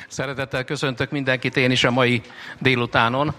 Szeretettel köszöntök mindenkit én is a mai délutánon.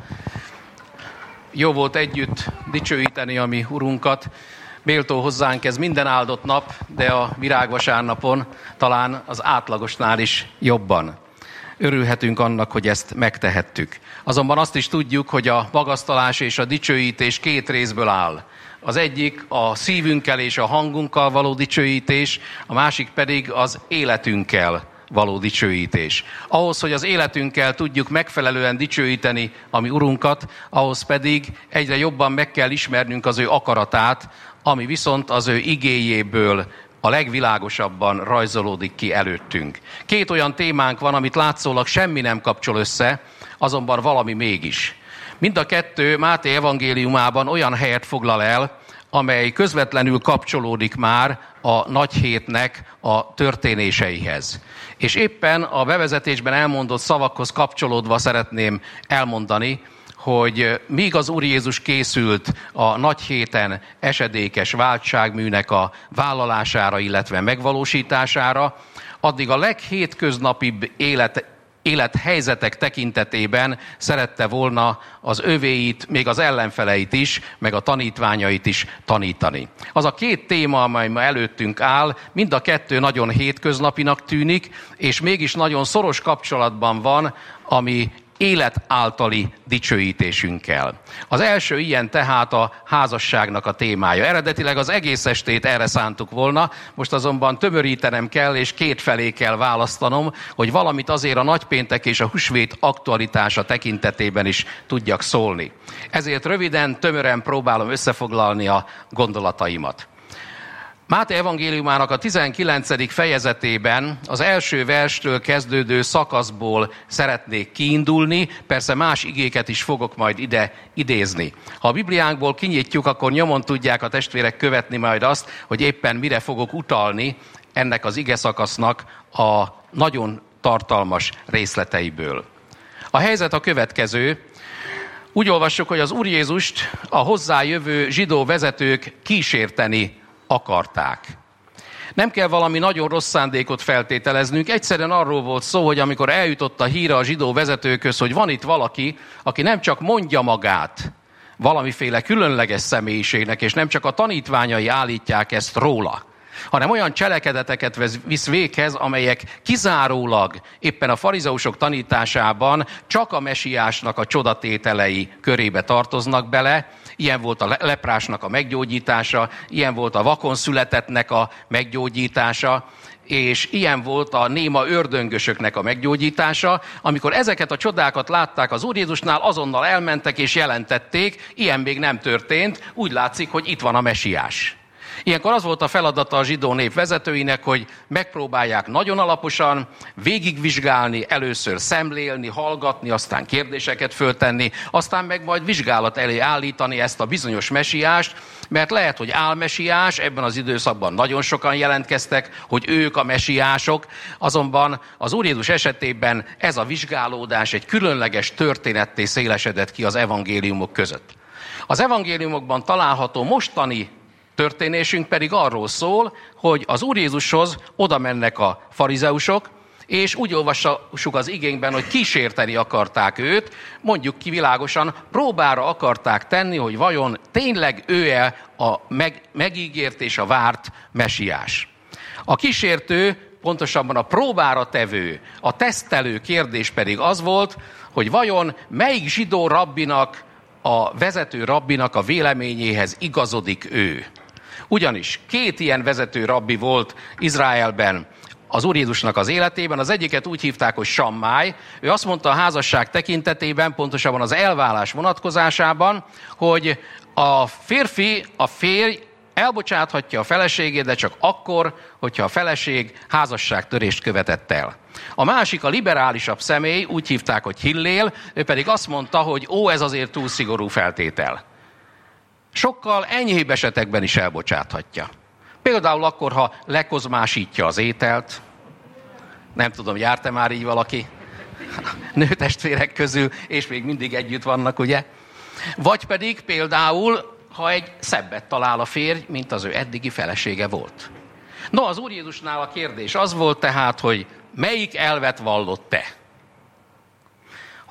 Jó volt együtt dicsőíteni a mi Urunkat. Méltó hozzánk ez minden áldott nap, de a virágvasárnapon talán az átlagosnál is jobban. Örülhetünk annak, hogy ezt megtehettük. Azonban azt is tudjuk, hogy a magasztalás és a dicsőítés két részből áll. Az egyik a szívünkkel és a hangunkkal való dicsőítés, a másik pedig az életünkkel való dicsőítés. Ahhoz, hogy az életünkkel tudjuk megfelelően dicsőíteni a mi Urunkat, ahhoz pedig egyre jobban meg kell ismernünk az ő akaratát, ami viszont az ő igéjéből a legvilágosabban rajzolódik ki előttünk. Két olyan témánk van, amit látszólag semmi nem kapcsol össze, azonban valami mégis. Mind a kettő Máté evangéliumában olyan helyet foglal el, amely közvetlenül kapcsolódik már a nagy hétnek a történéseihez. És éppen a bevezetésben elmondott szavakhoz kapcsolódva szeretném elmondani, hogy míg az Úr Jézus készült a nagy héten esedékes váltságműnek a vállalására, illetve megvalósítására, addig a leghétköznapibb élethelyzetek tekintetében szerette volna az övéit, még az ellenfeleit is, meg a tanítványait is tanítani. Az a két téma, amely ma előttünk áll, mind a kettő nagyon hétköznapinak tűnik, és mégis nagyon szoros kapcsolatban van a mi élet általi dicsőítésünkkel. Az első ilyen tehát a házasságnak a témája. Eredetileg az egész estét erre szántuk volna, most azonban tömörítenem kell, és két felé kell választanom, hogy valamit azért a nagypéntek és a húsvét aktualitása tekintetében is tudjak szólni. Ezért röviden, tömören próbálom összefoglalni a gondolataimat. Máté evangéliumának a 19. fejezetében az első verstől kezdődő szakaszból szeretnék kiindulni, persze más igéket is fogok majd ide idézni. Ha a Bibliánkból kinyitjuk, akkor nyomon tudják a testvérek követni majd azt, hogy éppen mire fogok utalni ennek az igeszakasznak a nagyon tartalmas részleteiből. A helyzet a következő. Úgy olvassuk, hogy az Úr Jézust a hozzájövő zsidó vezetők kísérteni akarták. Nem kell valami nagyon rossz szándékot feltételeznünk, egyszerűen arról volt szó, hogy amikor eljutott a híre a zsidó vezetőkhöz, hogy van itt valaki, aki nem csak mondja magát valamiféle különleges személyiségnek, és nem csak a tanítványai állítják ezt róla, hanem olyan cselekedeteket visz véghez, amelyek kizárólag éppen a farizeusok tanításában csak a mesiásnak a csodatételei körébe tartoznak bele. Ilyen volt a leprásnak a meggyógyítása, ilyen volt a vakon születettnek a meggyógyítása, és ilyen volt a néma ördöngösöknek a meggyógyítása. Amikor ezeket a csodákat látták az Úr Jézusnál, azonnal elmentek és jelentették, ilyen még nem történt, úgy látszik, hogy itt van a mesiás. Ilyenkor az volt a feladata a zsidó nép vezetőinek, hogy megpróbálják nagyon alaposan végigvizsgálni, először szemlélni, hallgatni, aztán kérdéseket föltenni, aztán meg majd vizsgálat elé állítani ezt a bizonyos mesiást, mert lehet, hogy álmesiás, ebben az időszakban nagyon sokan jelentkeztek, hogy ők a mesiások, azonban az Úr Jézus esetében ez a vizsgálódás egy különleges történetté szélesedett ki az evangéliumok között. Az evangéliumokban található mostani történésünk pedig arról szól, hogy az Úr Jézushoz oda mennek a farizeusok, és úgy olvassuk az igénkben, hogy kísérteni akarták őt, mondjuk ki világosan, próbára akarták tenni, hogy vajon tényleg ő-e a megígért és a várt mesiás. A kísértő, pontosabban a próbára tevő, a tesztelő kérdés pedig az volt, hogy vajon melyik zsidó rabbinak, a vezető rabbinak a véleményéhez igazodik ő. Ugyanis két ilyen vezető rabbi volt Izraelben az Úr Jézusnak az életében. Az egyiket úgy hívták, hogy Sammáj. Ő azt mondta a házasság tekintetében, pontosabban az elválás vonatkozásában, hogy a férj elbocsáthatja a feleségét, de csak akkor, hogyha a feleség házasságtörést követett el. A másik, a liberálisabb személy, úgy hívták, hogy Hillél, ő pedig azt mondta, hogy ez azért túl szigorú feltétel. Sokkal enyhébb esetekben is elbocsáthatja. Például akkor, ha lekozmásítja az ételt, nem tudom, járt-e már így valaki nőtestvérek közül, és még mindig együtt vannak, ugye? Vagy pedig például, ha egy szebbet talál a férj, mint az ő eddigi felesége volt. No, az Úr Jézusnál a kérdés az volt tehát, hogy melyik elvet vallott te?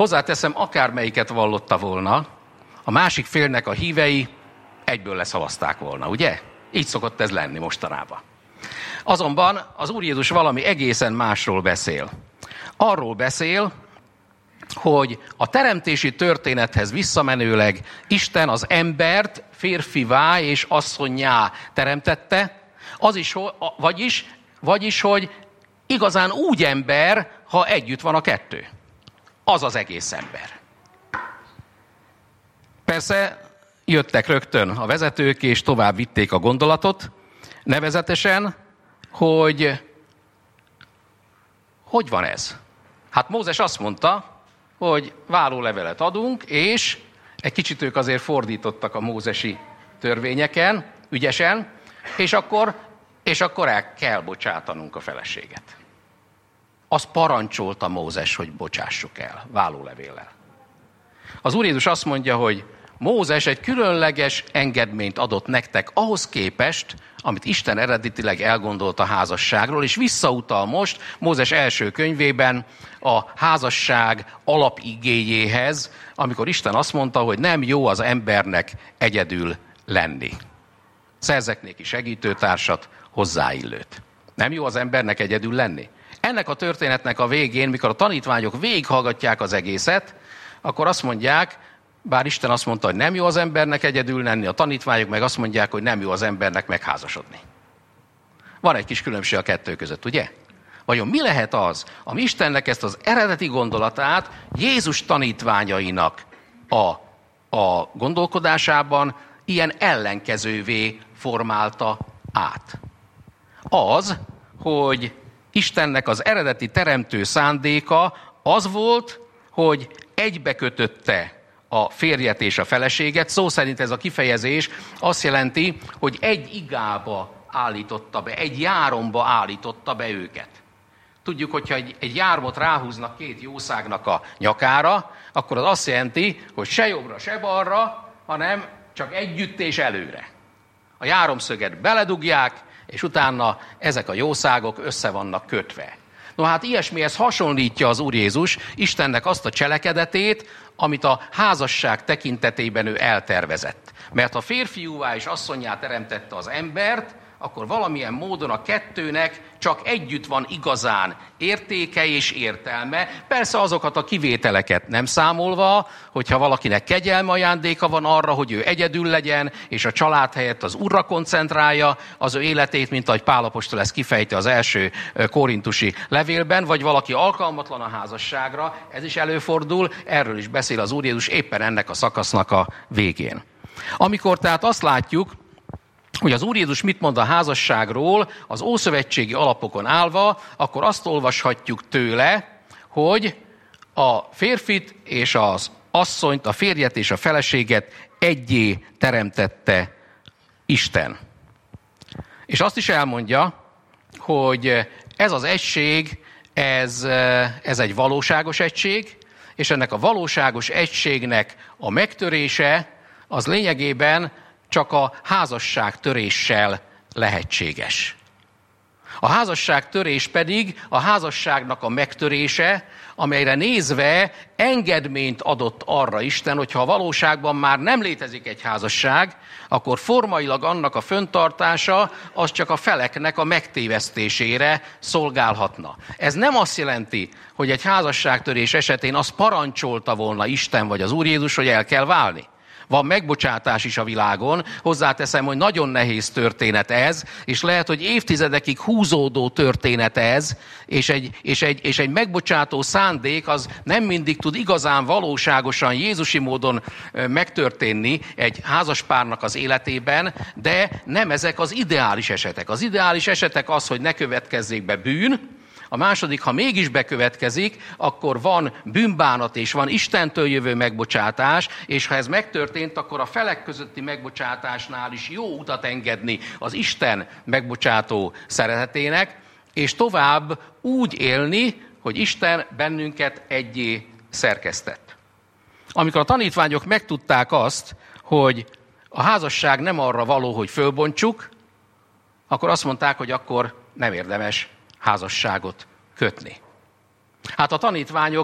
Hozzáteszem, akármelyiket vallotta volna, a másik félnek a hívei egyből leszavazták volna, ugye? Így szokott ez lenni mostanában. Azonban az Úr Jézus valami egészen másról beszél. Arról beszél, hogy a teremtési történethez visszamenőleg Isten az embert férfivá és asszonnyá teremtette, vagyis, hogy igazán úgy ember, ha együtt van a kettő. Az az egész ember. Persze jöttek rögtön a vezetők, és tovább vitték a gondolatot, nevezetesen, hogy van ez? Hát Mózes azt mondta, hogy vállólevelet adunk, és egy kicsit ők azért fordítottak a mózesi törvényeken, ügyesen, és akkor el kell bocsátanunk a feleséget. Azt parancsolta Mózes, hogy bocsássuk el vállólevéllel. Az Úr Jézus azt mondja, hogy Mózes egy különleges engedményt adott nektek ahhoz képest, amit Isten eredetileg elgondolt a házasságról, és visszautal most Mózes első könyvében a házasság alapigéjéhez, amikor Isten azt mondta, hogy nem jó az embernek egyedül lenni. Szerzek néki segítőtársat, hozzáillőt. Nem jó az embernek egyedül lenni? Ennek a történetnek a végén, mikor a tanítványok végighallgatják az egészet, akkor azt mondják, bár Isten azt mondta, hogy nem jó az embernek egyedül lenni, a tanítványok meg azt mondják, hogy nem jó az embernek megházasodni. Van egy kis különbség a kettő között, ugye? Vajon mi lehet az, ami Istennek ezt az eredeti gondolatát Jézus tanítványainak a gondolkodásában ilyen ellenkezővé formálta át? Az, hogy Istennek az eredeti teremtő szándéka az volt, hogy egybekötötte a férjet és a feleséget. Szó szerint ez a kifejezés azt jelenti, hogy egy igába állította be, egy járomba állította be őket. Tudjuk, hogyha egy jármot ráhúznak két jószágnak a nyakára, akkor az azt jelenti, hogy se jobbra, se balra, hanem csak együtt és előre. A járomszöget beledugják, és utána ezek a jószágok össze vannak kötve. No hát ilyesmihez hasonlítja az Úr Jézus Istennek azt a cselekedetét, amit a házasság tekintetében ő eltervezett. Mert ha férfiúvá és asszonnyá teremtette az embert, akkor valamilyen módon a kettőnek csak együtt van igazán értéke és értelme. Persze azokat a kivételeket nem számolva, hogyha valakinek kegyelme ajándéka van arra, hogy ő egyedül legyen, és a család helyett az Úrra koncentrálja az ő életét, mint ahogy Pál apostol ezt kifejti az első korintusi levélben, vagy valaki alkalmatlan a házasságra, ez is előfordul, erről is beszél az Úr Jézus éppen ennek a szakasznak a végén. Amikor tehát azt látjuk, hogy az Úr Jézus mit mond a házasságról, az ószövetségi alapokon állva, akkor azt olvashatjuk tőle, hogy a férfit és az asszonyt, a férjet és a feleséget egyé teremtette Isten. És azt is elmondja, hogy ez az egység, ez egy valóságos egység, és ennek a valóságos egységnek a megtörése az lényegében csak a házasságtöréssel lehetséges. A házasságtörés pedig a házasságnak a megtörése, amelyre nézve engedményt adott arra Isten, hogyha a valóságban már nem létezik egy házasság, akkor formailag annak a föntartása az csak a feleknek a megtévesztésére szolgálhatna. Ez nem azt jelenti, hogy egy házasságtörés esetén azt parancsolta volna Isten vagy az Úr Jézus, hogy el kell válni. Van megbocsátás is a világon, hozzáteszem, hogy nagyon nehéz történet ez, és lehet, hogy évtizedekig húzódó történet ez, és egy megbocsátó szándék az nem mindig tud igazán valóságosan, jézusi módon megtörténni egy házaspárnak az életében, de nem ezek az ideális esetek. Az ideális esetek az, hogy ne következzék be bűn. A második, ha mégis bekövetkezik, akkor van bűnbánat és van Istentől jövő megbocsátás, és ha ez megtörtént, akkor a felek közötti megbocsátásnál is jó utat engedni az Isten megbocsátó szeretetének, és tovább úgy élni, hogy Isten bennünket egyé szerkesztett. Amikor a tanítványok megtudták azt, hogy a házasság nem arra való, hogy fölbontsuk, akkor azt mondták, hogy akkor nem érdemes házasságot kötni. Hát a tanítványok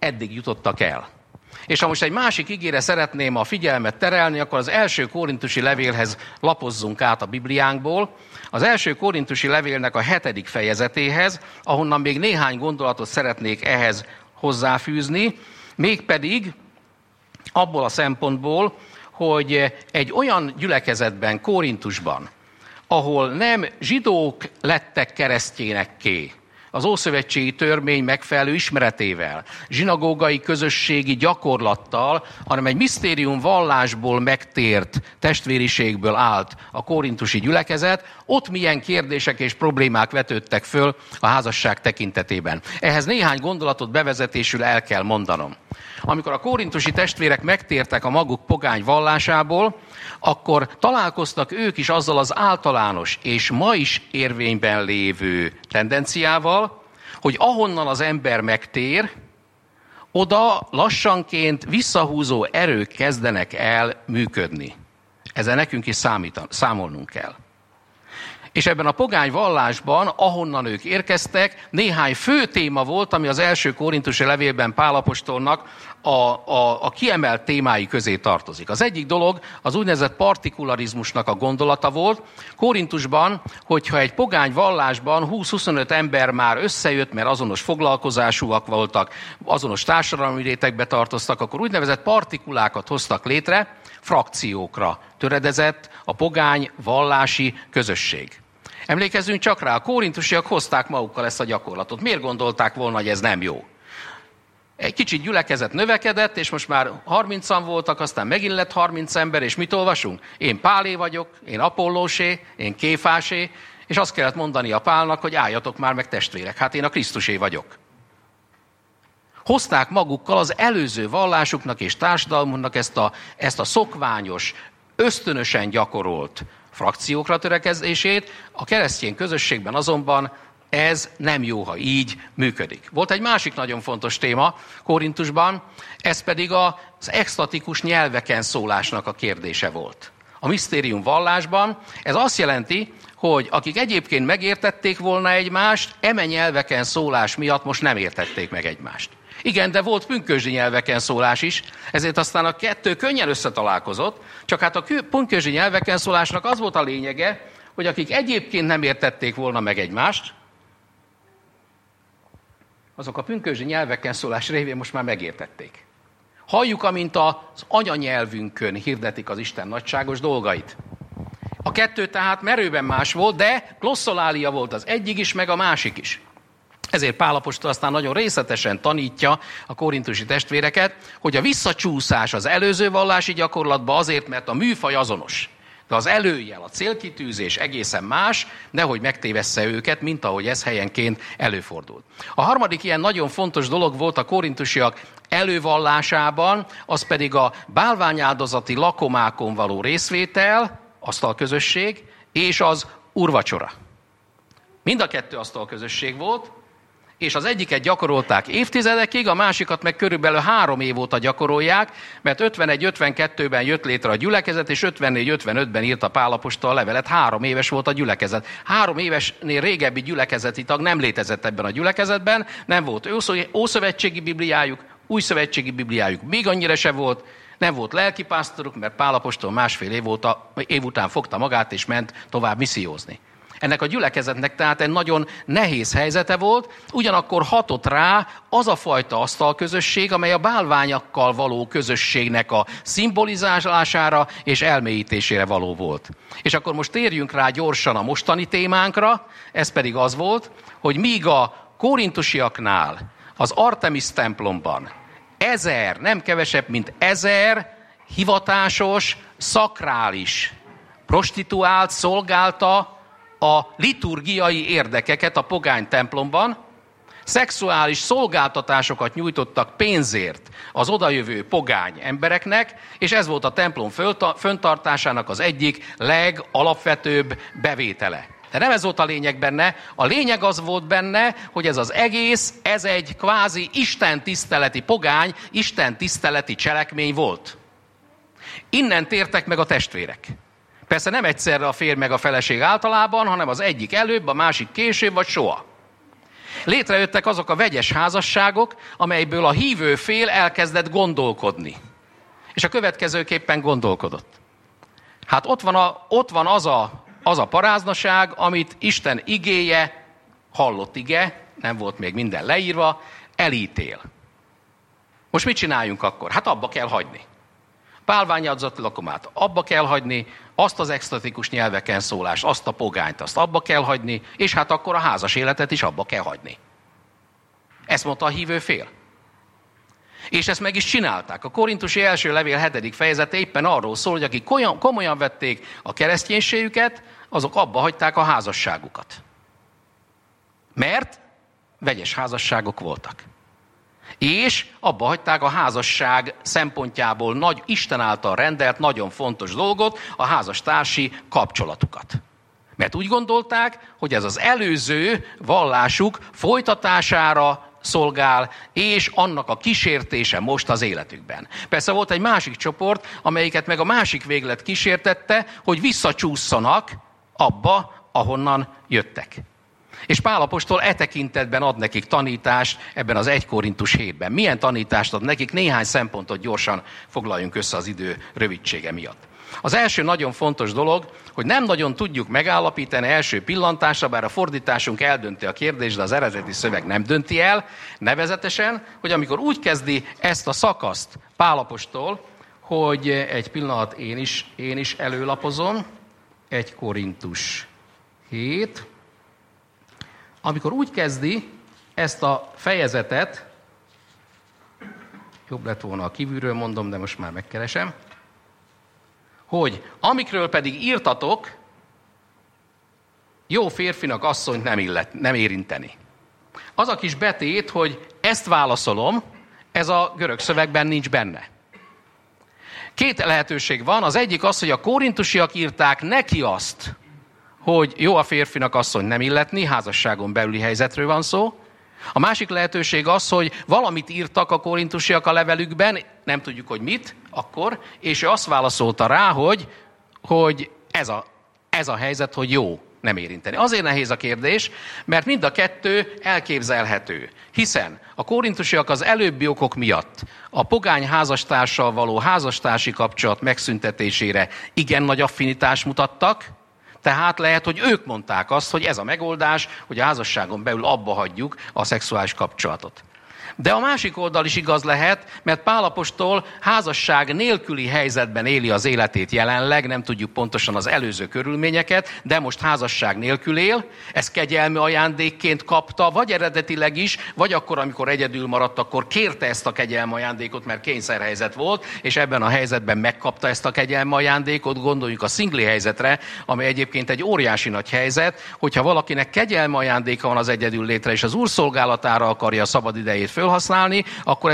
eddig jutottak el. És ha most egy másik igére szeretném a figyelmet terelni, akkor az első korintusi levélhez lapozzunk át a Bibliánkból. Az első korintusi levélnek a 7. fejezetéhez, ahonnan még néhány gondolatot szeretnék ehhez hozzáfűzni, mégpedig abból a szempontból, hogy egy olyan gyülekezetben, Korintusban, ahol nem zsidók lettek keresztjénekké, az ószövetségi törvény megfelelő ismeretével, zsinagógai közösségi gyakorlattal, hanem egy misztérium vallásból megtért testvériségből állt a korintusi gyülekezet, ott milyen kérdések és problémák vetődtek föl a házasság tekintetében. Ehhez néhány gondolatot bevezetésül el kell mondanom. Amikor a korintusi testvérek megtértek a maguk pogány vallásából, akkor találkoztak ők is azzal az általános és ma is érvényben lévő tendenciával, hogy ahonnan az ember megtér, oda lassanként visszahúzó erők kezdenek el működni. Ezzel nekünk is számolnunk kell. És ebben a pogány vallásban, ahonnan ők érkeztek, néhány fő téma volt, ami az első korintusi levélben Pál apostolnak a kiemelt témái közé tartozik. Az egyik dolog az úgynevezett partikularizmusnak a gondolata volt. Korintusban, hogyha egy pogány vallásban 20-25 ember már összejött, mert azonos foglalkozásúak voltak, azonos társadalmi rétegbe tartoztak, akkor úgynevezett partikulákat hoztak létre, frakciókra töredezett a pogány vallási közösség. Emlékezzünk csak rá, a korintusiak hozták magukkal ezt a gyakorlatot. Miért gondolták volna, hogy ez nem jó? Egy kicsit gyülekezet növekedett, és most már 30-an voltak, aztán megint lett 30 ember, és mit olvasunk? Én Pálé vagyok, én Apollósé, én Kéfásé, és azt kellett mondani a Pálnak, hogy álljatok már meg testvérek, hát én a Krisztusé vagyok. Hozták magukkal az előző vallásuknak és társadalmunknak ezt a szokványos, ösztönösen gyakorolt frakciókra törekedését, a keresztény közösségben azonban ez nem jó, ha így működik. Volt egy másik nagyon fontos téma Korintusban, ez pedig az extatikus nyelveken szólásnak a kérdése volt. A misztérium vallásban ez azt jelenti, hogy akik egyébként megértették volna egymást, eme nyelveken szólás miatt most nem értették meg egymást. Igen, de volt pünkösdi nyelveken szólás is, ezért aztán a kettő könnyen összetalálkozott, csak hát a pünkösdi nyelveken szólásnak az volt a lényege, hogy akik egyébként nem értették volna meg egymást, azok a pünkösdi nyelveken szólás révén most már megértették. Halljuk, amint az anyanyelvünkön hirdetik az Isten nagyságos dolgait. A kettő tehát merőben más volt, de glosszolália volt az egyik is, meg a másik is. Ezért Pál apostol aztán nagyon részletesen tanítja a korintusi testvéreket, hogy a visszacsúszás az előző vallási gyakorlatba azért, mert a műfaj azonos. De az előjel, a célkitűzés egészen más, nehogy megtévessze őket, mint ahogy ez helyenként előfordult. A harmadik ilyen nagyon fontos dolog volt a korintusiak elővallásában, az pedig a bálványáldozati lakomákon való részvétel, asztalközösség, és az úrvacsora. Mind a kettő asztalközösség volt, és az egyiket gyakorolták évtizedekig, a másikat meg körülbelül 3 év óta gyakorolják, mert 51-52-ben jött létre a gyülekezet, és 54-55-ben írta Pál apostol a levelet, 3 éves volt a gyülekezet. 3 évesnél régebbi gyülekezeti tag nem létezett ebben a gyülekezetben, nem volt ószövetségi bibliájuk, újszövetségi bibliájuk még annyira se volt, nem volt lelkipásztoruk, mert Pál apostol 1,5 év után fogta magát, és ment tovább missziózni. Ennek a gyülekezetnek tehát egy nagyon nehéz helyzete volt, ugyanakkor hatott rá az a fajta asztalközösség, amely a bálványakkal való közösségnek a szimbolizálására és elmélyítésére való volt. És akkor most térjünk rá gyorsan a mostani témánkra, ez pedig az volt, hogy míg a korintusiaknál az Artemis templomban 1000, nem kevesebb, mint 1000 hivatásos, szakrális prostituált szolgálta a liturgiai érdekeket a pogány templomban, szexuális szolgáltatásokat nyújtottak pénzért az odajövő pogány embereknek, és ez volt a templom föntartásának az egyik legalapvetőbb bevétele. De nem ez volt a lényeg benne, a lényeg az volt benne, hogy ez az egész, ez egy kvázi istentiszteleti pogány, istentiszteleti cselekmény volt. Innen tértek meg a testvérek. Persze nem egyszerre a férj meg a feleség általában, hanem az egyik előbb, a másik később, vagy soha. Létrejöttek azok a vegyes házasságok, amelyből a hívő fél elkezdett gondolkodni. És a következőképpen gondolkodott. Hát ott van az a paráznaság, amit Isten igéje, hallott ige, nem volt még minden leírva, elítél. Most mit csináljunk akkor? Hát abba kell hagyni. Bálványáldozati lakomát abba kell hagyni, azt az extatikus nyelveken szólást, azt a pogányt, azt abba kell hagyni, és hát akkor a házas életet is abba kell hagyni. Ezt mondta a hívő fél. És ezt meg is csinálták. A Korintusi első levél 7. fejezete éppen arról szól, hogy akik komolyan vették a kereszténységüket, azok abba hagyták a házasságukat. Mert vegyes házasságok voltak. És abba hagyták a házasság szempontjából nagy Isten által rendelt, nagyon fontos dolgot, a házastársi kapcsolatukat. Mert úgy gondolták, hogy ez az előző vallásuk folytatására szolgál, és annak a kísértése most az életükben. Persze volt egy másik csoport, amelyiket meg a másik véglet kísértette, hogy visszacsússzanak abba, ahonnan jöttek. És Pál apostol e tekintetben ad nekik tanítást ebben az 1 Korintus 7-ben. Milyen tanítást ad nekik? Néhány szempontot gyorsan foglaljunk össze az idő rövidsége miatt. Az első nagyon fontos dolog, hogy nem nagyon tudjuk megállapítani első pillantásra, bár a fordításunk eldönti a kérdést, de az eredeti szöveg nem dönti el, nevezetesen, hogy amikor úgy kezdi ezt a szakaszt Pál apostol, hogy egy pillanat én is előlapozom, 1 Korintus 7, amikor úgy kezdi ezt a fejezetet, jobb lett volna a kívülről mondom, de most már megkeresem, hogy amikről pedig írtatok, jó férfinak asszonyt nem érinteni. Az a kis betét, hogy ezt válaszolom, ez a görög szövegben nincs benne. 2 lehetőség van, az egyik az, hogy a korintusiak írták neki azt, hogy jó a férfinak asszonyt nem illetni, házasságon belüli helyzetről van szó. A másik lehetőség az, hogy valamit írtak a korintusiak a levelükben, nem tudjuk, hogy mit akkor, és ő azt válaszolta rá, hogy ez a helyzet, hogy jó nem érinteni. Azért nehéz a kérdés, mert mind a kettő elképzelhető. Hiszen a korintusiak az előbbi okok miatt a pogány házastársal való házastársi kapcsolat megszüntetésére igen nagy affinitást mutattak, tehát lehet, hogy ők mondták azt, hogy ez a megoldás, hogy a házasságon belül abba hagyjuk a szexuális kapcsolatot. De a másik oldal is igaz lehet, mert Pál apostol házasság nélküli helyzetben éli az életét jelenleg, nem tudjuk pontosan az előző körülményeket, de most házasság nélkül él, ezt kegyelmi ajándékként kapta, vagy eredetileg is, vagy akkor, amikor egyedül maradt, akkor kérte ezt a kegyelmi ajándékot, mert kényszerhelyzet volt, és ebben a helyzetben megkapta ezt a kegyelmi ajándékot, gondoljuk a szingli helyzetre, ami egyébként egy óriási nagy helyzet, hogyha valakinek kegyelmi ajándéka van az egyedül létre, és az Úr szolgálatára akarja a szabad idejét felhasználni, akkor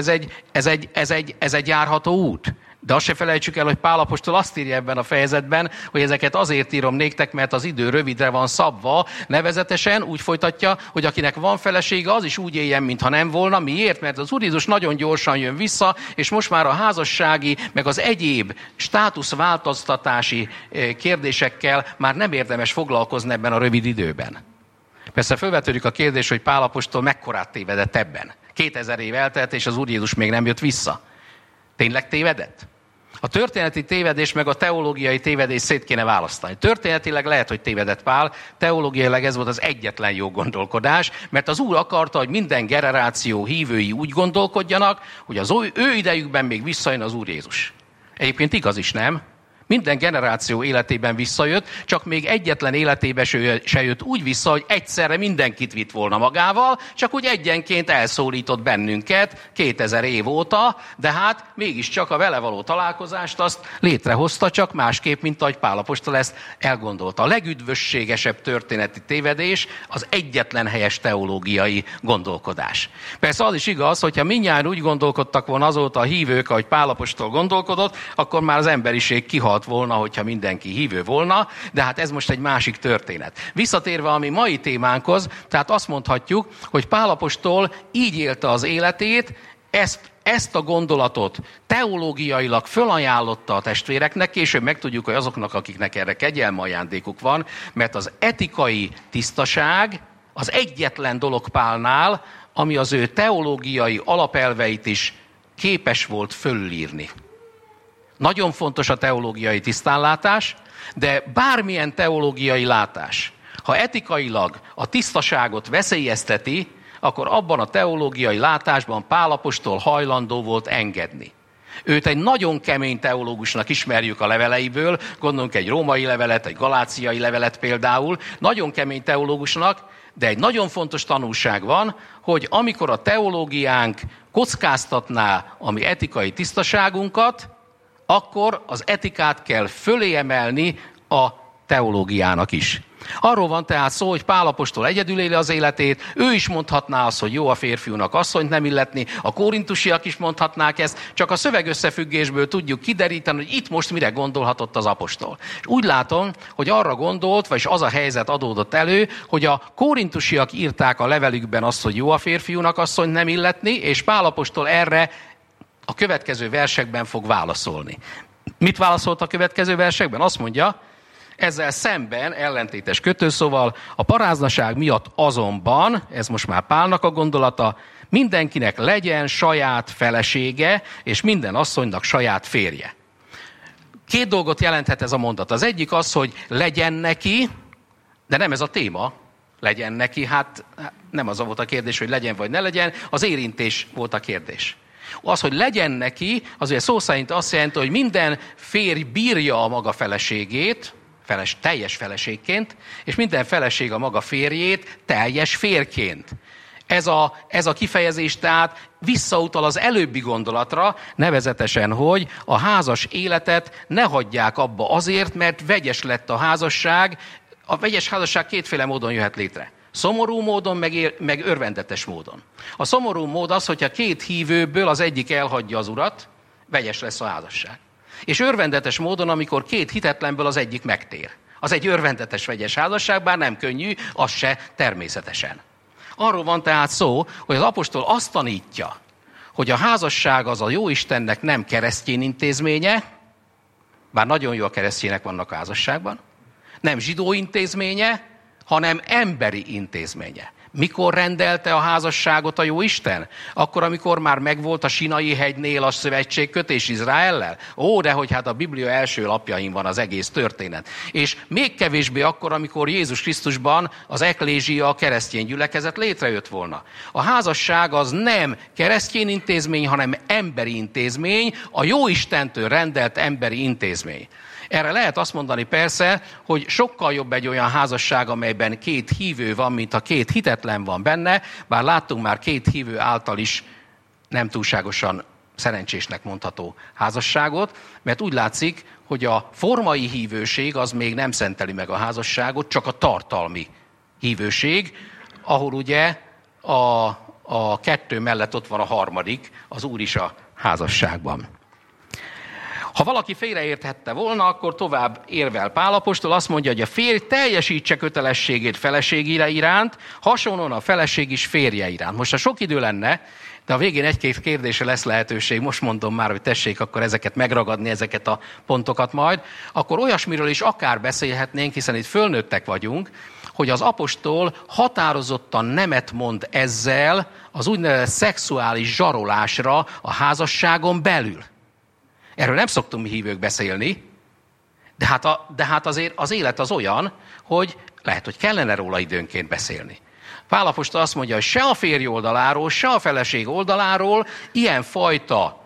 ez egy járható út. De azt se felejtsük el, hogy Pál apostol azt írja ebben a fejezetben, hogy ezeket azért írom néktek, mert az idő rövidre van szabva, nevezetesen úgy folytatja, hogy akinek van felesége, az is úgy éljen, mintha nem volna. Miért? Mert az Úr Jézus nagyon gyorsan jön vissza, és most már a házassági, meg az egyéb státuszváltoztatási kérdésekkel már nem érdemes foglalkozni ebben a rövid időben. Persze felvetődik a kérdés, hogy Pál apostol mekkorát tévedett ebben. 2000 év eltelt, és az Úr Jézus még nem jött vissza. Tényleg tévedett? A történeti tévedés meg a teológiai tévedés szét kéne választani. Történetileg lehet, hogy tévedett Pál, teológiailag ez volt az egyetlen jó gondolkodás, mert az Úr akarta, hogy minden generáció hívői úgy gondolkodjanak, hogy az ő idejükben még visszajön az Úr Jézus. Egyébként igaz is, nem? Minden generáció életében visszajött, csak még egyetlen életébe se jött úgy vissza, hogy egyszerre mindenkit vitt volna magával, csak úgy egyenként elszólított bennünket 2000 év óta, de hát mégiscsak a vele való találkozást azt létrehozta, csak másképp, mint ahogy Pál apostol ezt elgondolta. A legüdvösségesebb történeti tévedés az egyetlen helyes teológiai gondolkodás. Persze az is igaz, hogyha mindjárt úgy gondolkodtak volna azóta a hívők, ahogy Pál apostol gondolkodott, akkor már az emberiség kihalt volna, hogyha mindenki hívő volna, de hát ez most egy másik történet. Visszatérve a mi mai témánkhoz, tehát azt mondhatjuk, hogy Pál apostol így élte az életét, ezt a gondolatot teológiailag fölajánlotta a testvéreknek, később megtudjuk, hogy azoknak, akiknek erre kegyelmi ajándékuk van, mert az etikai tisztaság az egyetlen dolog Pálnál, ami az ő teológiai alapelveit is képes volt fölülírni. Nagyon fontos a teológiai tisztánlátás, de bármilyen teológiai látás, ha etikailag a tisztaságot veszélyezteti, akkor abban a teológiai látásban Pál apostol hajlandó volt engedni. Őt egy nagyon kemény teológusnak ismerjük a leveleiből, gondolunk egy római levelet, egy galáciai levelet például, nagyon kemény teológusnak, de egy nagyon fontos tanulság van, hogy amikor a teológiánk kockáztatná a mi etikai tisztaságunkat, akkor az etikát kell fölé emelni a teológiának is. Arról van tehát szó, hogy Pál apostol egyedül éli az életét, ő is mondhatná azt, hogy jó a férfiúnak asszonyt nem illetni, a korintusiak is mondhatnák ezt, csak a szövegösszefüggésből tudjuk kideríteni, hogy itt most mire gondolhatott az apostol. És úgy látom, hogy arra gondolt, vagyis az a helyzet adódott elő, hogy a korintusiak írták a levelükben azt, hogy jó a férfiúnak asszonyt nem illetni, és Pál apostol erre a következő versekben fog válaszolni. Mit válaszolt a következő versekben? Azt mondja, ezzel szemben, ellentétes kötőszóval, a paráznaság miatt azonban, ez most már Pálnak a gondolata, mindenkinek legyen saját felesége, és minden asszonynak saját férje. Két dolgot jelenthet ez a mondat. Az egyik az, hogy legyen neki, de nem ez a téma, legyen neki, hát nem az volt a kérdés, hogy legyen vagy ne legyen, az érintés volt a kérdés. Az, hogy legyen neki, az ugye szó szerint azt jelenti, hogy minden férj bírja a maga feleségét, teljes feleségként, és minden feleség a maga férjét teljes férjként. Ez a kifejezés tehát visszautal az előbbi gondolatra, nevezetesen, hogy a házas életet ne hagyják abba azért, mert vegyes lett a házasság. A vegyes házasság kétféle módon jöhet létre. Szomorú módon, meg örvendetes módon. A szomorú mód az, hogyha két hívőből az egyik elhagyja az urat, vegyes lesz a házasság. És örvendetes módon, amikor két hitetlenből az egyik megtér. Az egy örvendetes vegyes házasság, bár nem könnyű, az se természetesen. Arról van tehát szó, hogy az apostol azt tanítja, hogy a házasság az a Jóistennek nem keresztény intézménye, bár nagyon jó a keresztjének vannak a házasságban, nem zsidó intézménye, hanem emberi intézménye. Mikor rendelte a házasságot a Jóisten? Akkor, amikor már megvolt a Sinai hegynél a szövetségkötés Izraellel? Ó, de hogy hát a Biblia első lapjain van az egész történet. És még kevésbé akkor, amikor Jézus Krisztusban az eklézsia, a keresztény gyülekezet létrejött volna. A házasság az nem keresztény intézmény, hanem emberi intézmény, a Jóistentől rendelt emberi intézmény. Erre lehet azt mondani persze, hogy sokkal jobb egy olyan házasság, amelyben két hívő van, mint a két hitetlen van benne, bár láttunk már két hívő által is nem túlságosan szerencsésnek mondható házasságot, mert úgy látszik, hogy a formai hívőség az még nem szenteli meg a házasságot, csak a tartalmi hívőség, ahol ugye a kettő mellett ott van a harmadik, az Úr is a házasságban. Ha valaki félreérthette volna, akkor tovább érvel Pál apostol, azt mondja, hogy a férj teljesítse kötelességét feleségére iránt, hasonlóan a feleség is férje iránt. Most ha sok idő lenne, de a végén egy-két kérdésre lesz lehetőség, most mondom már, hogy tessék akkor ezeket megragadni, ezeket a pontokat majd, akkor olyasmiről is akár beszélhetnénk, hiszen itt fölnőttek vagyunk, hogy az apostol határozottan nemet mond ezzel az úgynevezett szexuális zsarolásra a házasságon belül. Erről nem szoktunk mi hívők beszélni, de hát azért az élet az olyan, hogy lehet, hogy kellene róla időnként beszélni. Pál apostol azt mondja, hogy se a férj oldaláról, se a feleség oldaláról ilyenfajta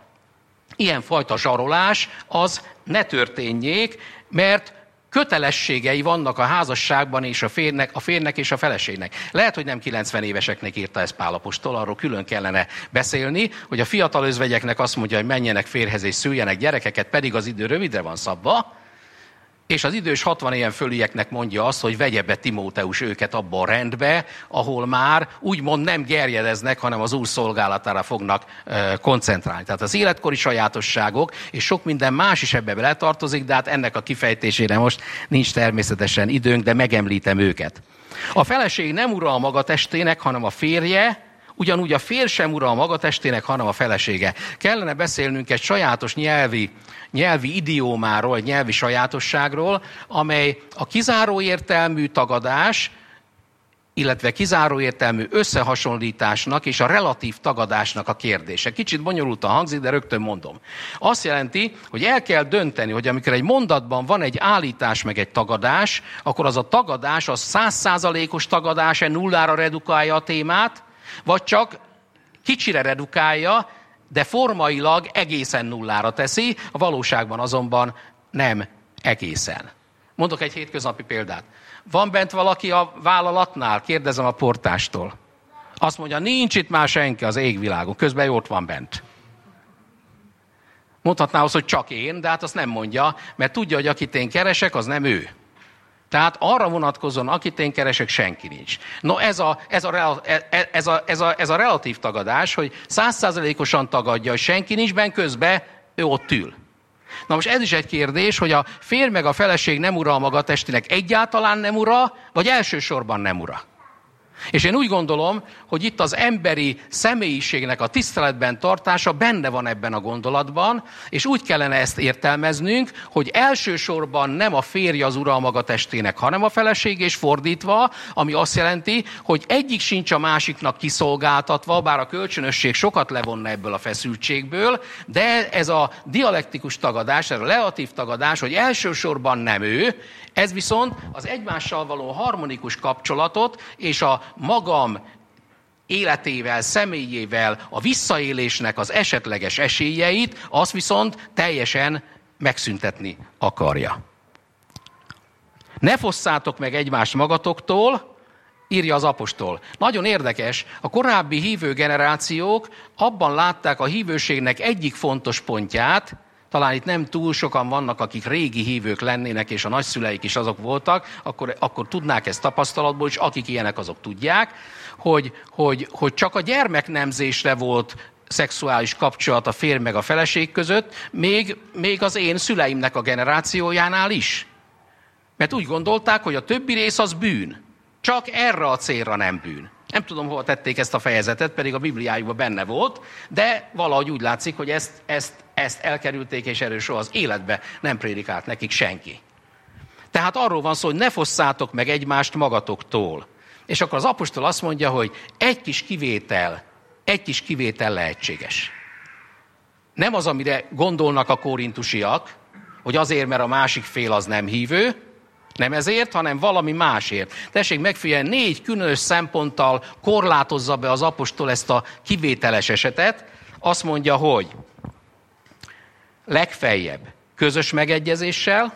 zsarolás az ne történjék, mert kötelességei vannak a házasságban és a férnek és a feleségnek. Lehet, hogy nem 90 éveseknek írta ezt Pál apostol, arról külön kellene beszélni, hogy a fiatal özvegyeknek azt mondja, hogy menjenek férjhez és szüljenek gyerekeket, pedig az idő rövidre van szabva, és az idős 60 éven fölieknek mondja azt, hogy vegye be Timóteus őket abba a rendbe, ahol már úgymond nem gerjedeznek, hanem az Úr szolgálatára fognak koncentrálni. Tehát az életkori sajátosságok, és sok minden más is ebbe beletartozik, de hát ennek a kifejtésére most nincs természetesen időnk, de megemlítem őket. A feleség nem ura a maga testének, hanem a férje, ugyanúgy a férj sem ura a maga testének, hanem a felesége. Kellene beszélnünk egy sajátos nyelvi idiómáról, egy nyelvi sajátosságról, amely a kizáró értelmű tagadás illetve kizáró értelmű összehasonlításnak és a relatív tagadásnak a kérdése. Kicsit bonyolultan hangzik, de rögtön mondom. Azt jelenti, hogy el kell dönteni, hogy amikor egy mondatban van egy állítás meg egy tagadás, akkor az a tagadás az 100%-os tagadás-e, nullára redukálja a témát, vagy csak kicsire redukálja, de formailag egészen nullára teszi, a valóságban azonban nem egészen. Mondok egy hétköznapi példát. Van bent valaki a vállalatnál? Kérdezem a portástól. Azt mondja, nincs itt már senki az égvilágon, közben ott van bent. Mondhatná azt, hogy csak én, de hát azt nem mondja, mert tudja, hogy akit én keresek, az nem ő. Tehát arra vonatkozóan, akit én keresek, senki nincs. No, ez a relatív tagadás, hogy 100%-osan tagadja, hogy senki nincs benne, közben ő ott ül. Na most ez is egy kérdés, hogy a férj meg a feleség nem ura a maga testének, egyáltalán nem ura, vagy elsősorban nem ura. És én úgy gondolom, hogy itt az emberi személyiségnek a tiszteletben tartása benne van ebben a gondolatban, és úgy kellene ezt értelmeznünk, hogy elsősorban nem a férj az ura a maga testének, hanem a feleség, és fordítva, ami azt jelenti, hogy egyik sincs a másiknak kiszolgáltatva, bár a kölcsönösség sokat levonna ebből a feszültségből, de ez a dialektikus tagadás, ez a relatív tagadás, hogy elsősorban nem ő, ez viszont az egymással való harmonikus kapcsolatot és a magam életével, személyével, a visszaélésnek az esetleges esélyeit, azt viszont teljesen megszüntetni akarja. Ne fosszátok meg egymást magatoktól, írja az apostol. Nagyon érdekes, a korábbi hívő generációk abban látták a hívőségnek egyik fontos pontját, talán itt nem túl sokan vannak, akik régi hívők lennének, és a nagyszüleik is azok voltak, akkor tudnák ezt tapasztalatból, és akik ilyenek, azok tudják, hogy csak a gyermeknemzésre volt szexuális kapcsolat a férj meg a feleség között, még az én szüleimnek a generációjánál is. Mert úgy gondolták, hogy a többi rész az bűn. Csak erre a célra nem bűn. Nem tudom, hova tették ezt a fejezetet, pedig a Bibliájukban benne volt, de valahogy úgy látszik, hogy ezt elkerülték, és erről soha az életbe nem prédikált nekik senki. Tehát arról van szó, hogy ne fosszátok meg egymást magatoktól. És akkor az apostol azt mondja, hogy egy kis kivétel lehetséges. Nem az, amire gondolnak a korintusiak, hogy azért, mert a másik fél az nem hívő, nem ezért, hanem valami másért. Tessék megfigyelni, 4 különös szemponttal korlátozza be az apostol ezt a kivételes esetet. Azt mondja, hogy legfeljebb közös megegyezéssel,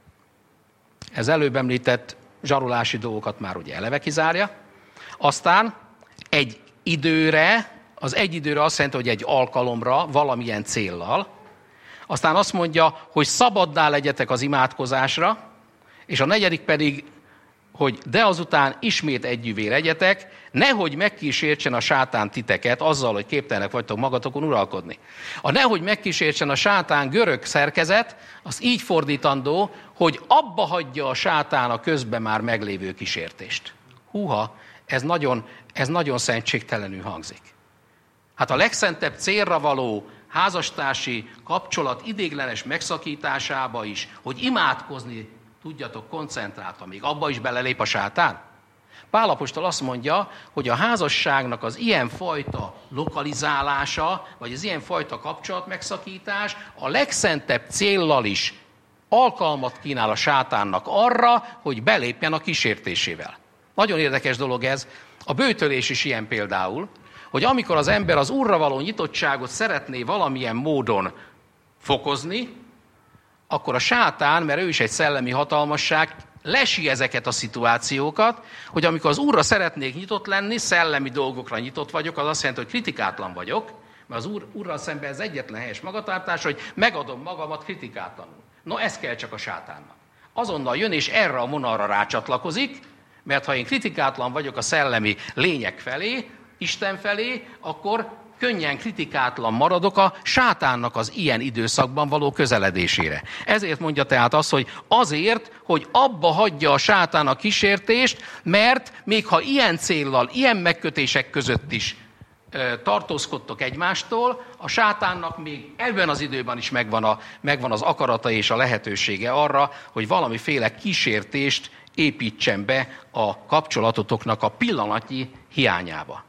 ez előbb említett zsarulási dolgokat már ugye eleve kizárja, aztán egy időre, az egy időre azt jelenti, hogy egy alkalomra, valamilyen céllal, aztán azt mondja, hogy szabaddá legyetek az imádkozásra, és a 4. pedig, hogy de azután ismét együvé legyetek, nehogy megkísértsen a sátán titeket azzal, hogy képtelenek vagytok magatokon uralkodni. A nehogy megkísértsen a sátán görög szerkezet, az így fordítandó, hogy abba hagyja a sátán a közben már meglévő kísértést. Húha, ez nagyon szentségtelenül hangzik. Hát a legszentebb célra való házastársi kapcsolat idéglenes megszakításába is, hogy imádkozni tudjatok koncentráltan, még abba is belelép a sátán? Pál apostol azt mondja, hogy a házasságnak az ilyenfajta lokalizálása, vagy az ilyenfajta kapcsolatmegszakítás a legszentebb céllal is alkalmat kínál a sátánnak arra, hogy belépjen a kísértésével. Nagyon érdekes dolog ez. A böjtölés is ilyen például, hogy amikor az ember az Úrra való nyitottságot szeretné valamilyen módon fokozni, akkor a sátán, mert ő is egy szellemi hatalmasság, lesi ezeket a szituációkat, hogy amikor az Úrra szeretnék nyitott lenni, szellemi dolgokra nyitott vagyok, az azt jelenti, hogy kritikátlan vagyok, mert az Úrral szemben ez egyetlen helyes magatartás, hogy megadom magamat kritikátlanul. No, ez kell csak a sátánnak. Azonnal jön, és erre a vonalra rácsatlakozik, mert ha én kritikátlan vagyok a szellemi lények felé, Isten felé, akkor könnyen kritikátlan maradok a sátánnak az ilyen időszakban való közeledésére. Ezért mondja tehát azt, hogy azért, hogy abba hagyja a sátán a kísértést, mert még ha ilyen céllal, ilyen megkötések között is tartózkodtok egymástól, a sátánnak még ebben az időben is megvan az akarata és a lehetősége arra, hogy valamiféle kísértést építsen be a kapcsolatotoknak a pillanatnyi hiányába.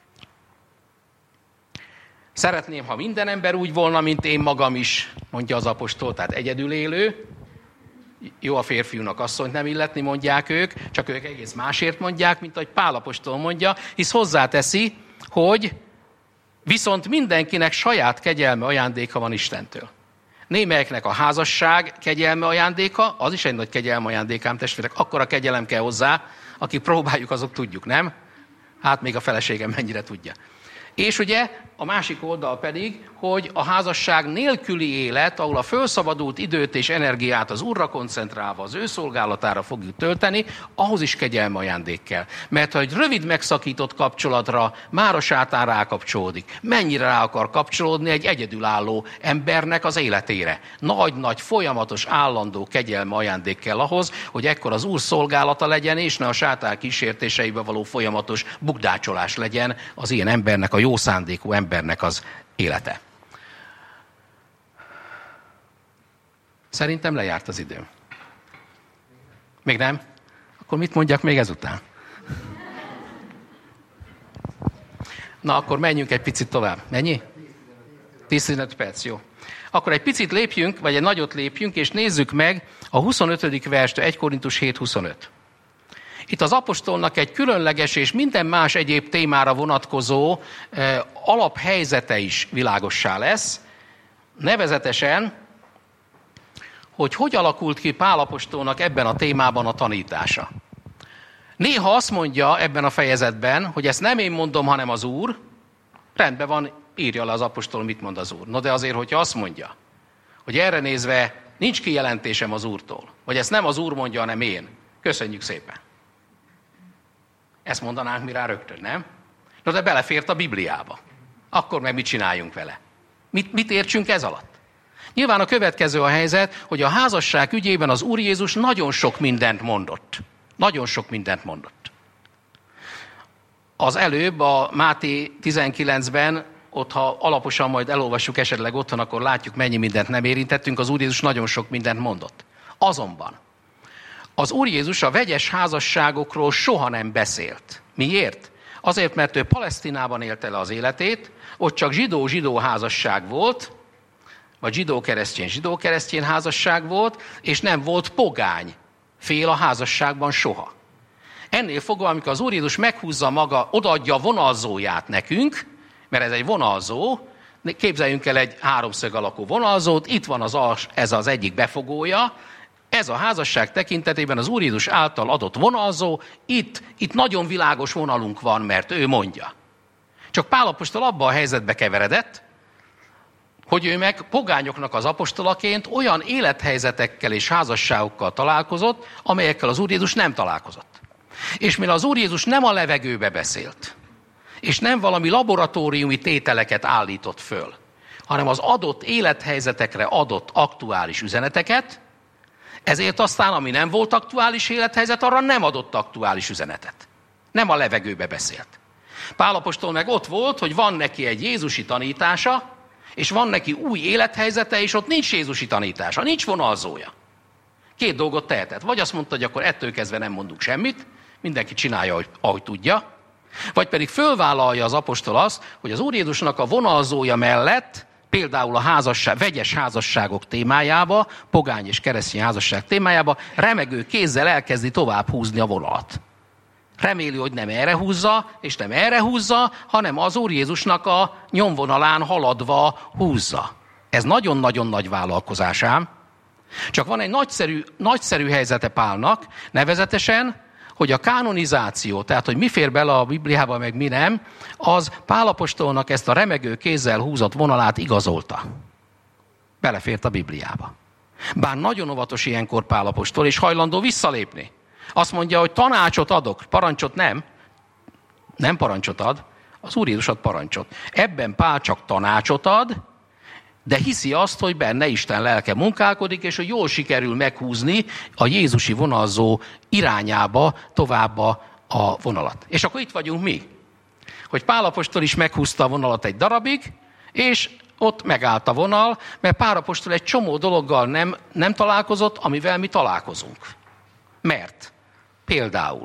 Szeretném, ha minden ember úgy volna, mint én magam is, mondja az apostol, tehát egyedül élő. Jó a férfiúnak asszonyt nem illetni, mondják ők, csak ők egész másért mondják, mint ahogy Pál apostol mondja, hisz hozzáteszi, hogy viszont mindenkinek saját kegyelme ajándéka van Istentől. Némelyeknek a házasság kegyelme ajándéka, az is egy nagy kegyelme ajándékám, testvérek, akkora kegyelem kell hozzá, akik próbáljuk, azok tudjuk, nem? Hát még a feleségem mennyire tudja. És ugye a másik oldal pedig, hogy a házasság nélküli élet, ahol a fölszabadult időt és energiát az Úrra koncentrálva, az ő szolgálatára fogjuk tölteni, ahhoz is kegyelme ajándék kell. Mert ha egy rövid megszakított kapcsolatra már a sátán rákapcsolódik, mennyire rá akar kapcsolódni egy egyedülálló embernek az életére. Nagy-nagy, folyamatos, állandó kegyelme ajándék kell ahhoz, hogy ekkor az Úr szolgálata legyen, és ne a sátán kísértéseibe való folyamatos bukdácsolás legyen az ilyen embernek, a jó szándékú embernek az élete. Szerintem lejárt az időm. Még nem? Akkor mit mondjak még ezután? Na, akkor menjünk egy picit tovább. Mennyi? 10-15 perc, jó. Akkor egy picit lépjünk, vagy egy nagyot lépjünk, és nézzük meg a 25. verst, 1 Korintus 7.25. Itt az apostolnak egy különleges és minden más egyéb témára vonatkozó alaphelyzete is világossá lesz, nevezetesen, hogy alakult ki Pál apostolnak ebben a témában a tanítása. Néha azt mondja ebben a fejezetben, hogy ezt nem én mondom, hanem az Úr, rendben van, írja le az apostol, mit mond az Úr. No de azért, hogyha azt mondja, hogy erre nézve nincs kijelentésem az Úrtól, vagy ezt nem az Úr mondja, hanem én, köszönjük szépen. Ezt mondanánk mi rá rögtön, nem? No, de belefért a Bibliába. Akkor meg mit csináljunk vele? Mit értsünk ez alatt? Nyilván a következő a helyzet, hogy a házasság ügyében az Úr Jézus nagyon sok mindent mondott. Nagyon sok mindent mondott. Az előbb a Máté 19-ben, ott ha alaposan majd elolvassuk esetleg otthon, akkor látjuk, mennyi mindent nem érintettünk. Az Úr Jézus nagyon sok mindent mondott. Azonban az Úr Jézus a vegyes házasságokról soha nem beszélt. Miért? Azért, mert ő Palesztinában élte le az életét, ott csak zsidó-zsidó házasság volt, vagy zsidó-keresztény házasság volt, és nem volt pogány fél a házasságban soha. Ennél fogva, amikor az Úr Jézus meghúzza maga, odaadja a vonalzóját nekünk, mert ez egy vonalzó, képzeljünk el egy háromszög alakú vonalzót, itt van ez az egyik befogója, ez a házasság tekintetében az Úr Jézus által adott vonalzó, itt nagyon világos vonalunk van, mert ő mondja. Csak Pál apostol abba a helyzetbe keveredett, hogy ő meg pogányoknak az apostolaként olyan élethelyzetekkel és házasságokkal találkozott, amelyekkel az Úr Jézus nem találkozott. És mivel az Úr Jézus nem a levegőbe beszélt, és nem valami laboratóriumi tételeket állított föl, hanem az adott élethelyzetekre adott aktuális üzeneteket, ezért aztán, ami nem volt aktuális élethelyzet, arra nem adott aktuális üzenetet. Nem a levegőbe beszélt. Pál apostol meg ott volt, hogy van neki egy jézusi tanítása, és van neki új élethelyzete, és ott nincs jézusi tanítása, nincs vonalzója. Két dolgot tehetett. Vagy azt mondta, hogy akkor ettől kezdve nem mondunk semmit, mindenki csinálja, ahogy tudja, vagy pedig fölvállalja az apostol azt, hogy az Úr Jézusnak a vonalzója mellett, például a vegyes házasságok témájába, pogány és keresztény házasság témájába, remegő kézzel elkezdi tovább húzni a vonalat. Reméli, hogy nem erre húzza, és nem erre húzza, hanem az Úr Jézusnak a nyomvonalán haladva húzza. Ez nagyon-nagyon nagy vállalkozás ám. Csak van egy nagyszerű helyzete Pálnak, nevezetesen, hogy a kánonizáció, tehát hogy mi fér bele a Bibliába, meg mi nem, az Pál apostolnak ezt a remegő kézzel húzott vonalát igazolta. Belefért a Bibliába. Bár nagyon óvatos ilyenkor Pál apostol, és hajlandó visszalépni. Azt mondja, hogy tanácsot adok, parancsot nem. Nem parancsot ad, az Úr Jézus ad parancsot. Ebben Pál csak tanácsot ad, de hiszi azt, hogy benne Isten lelke munkálkodik, és hogy jól sikerül meghúzni a jézusi vonalzó irányába tovább a vonalat. És akkor itt vagyunk mi, hogy Pál apostol is meghúzta a vonalat egy darabig, és ott megállt a vonal, mert Pál apostol egy csomó dologgal nem találkozott, amivel mi találkozunk. Mert Például,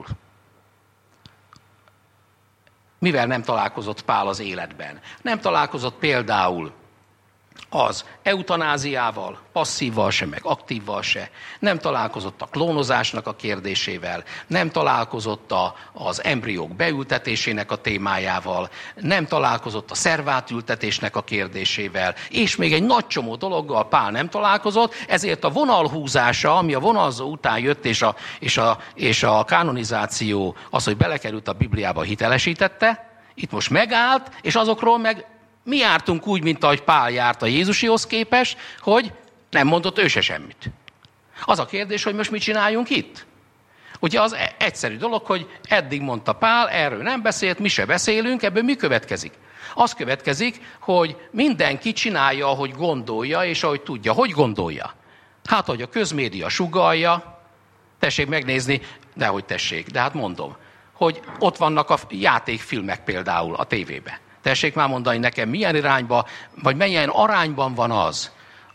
mivel nem találkozott Pál az életben? Nem találkozott például az eutanáziával, passzívval se, meg aktívval se. Nem találkozott a klónozásnak a kérdésével, nem találkozott az embriók beültetésének a témájával, nem találkozott a szervátültetésnek a kérdésével, és még egy nagy csomó dologgal Pál nem találkozott, ezért a vonalhúzása, ami a vonalzó után jött, és a kanonizáció, az, hogy belekerült a Bibliába, hitelesítette, itt most megállt, és azokról meg mi jártunk úgy, mint ahogy Pál járt a Jézusihoz képest, hogy nem mondott ő se semmit. Az a kérdés, hogy most mit csináljunk itt? Ugye az egyszerű dolog, hogy eddig mondta Pál, erről nem beszélt, mi se beszélünk, ebből mi következik? Az következik, hogy mindenki csinálja, ahogy gondolja, és ahogy tudja. Hogy gondolja? Hát, hogy a közmédia sugallja, tessék megnézni, dehogy tessék, de hát mondom, hogy ott vannak a játékfilmek például a tévében. Tessék már mondani nekem, milyen irányba, vagy milyen arányban van az,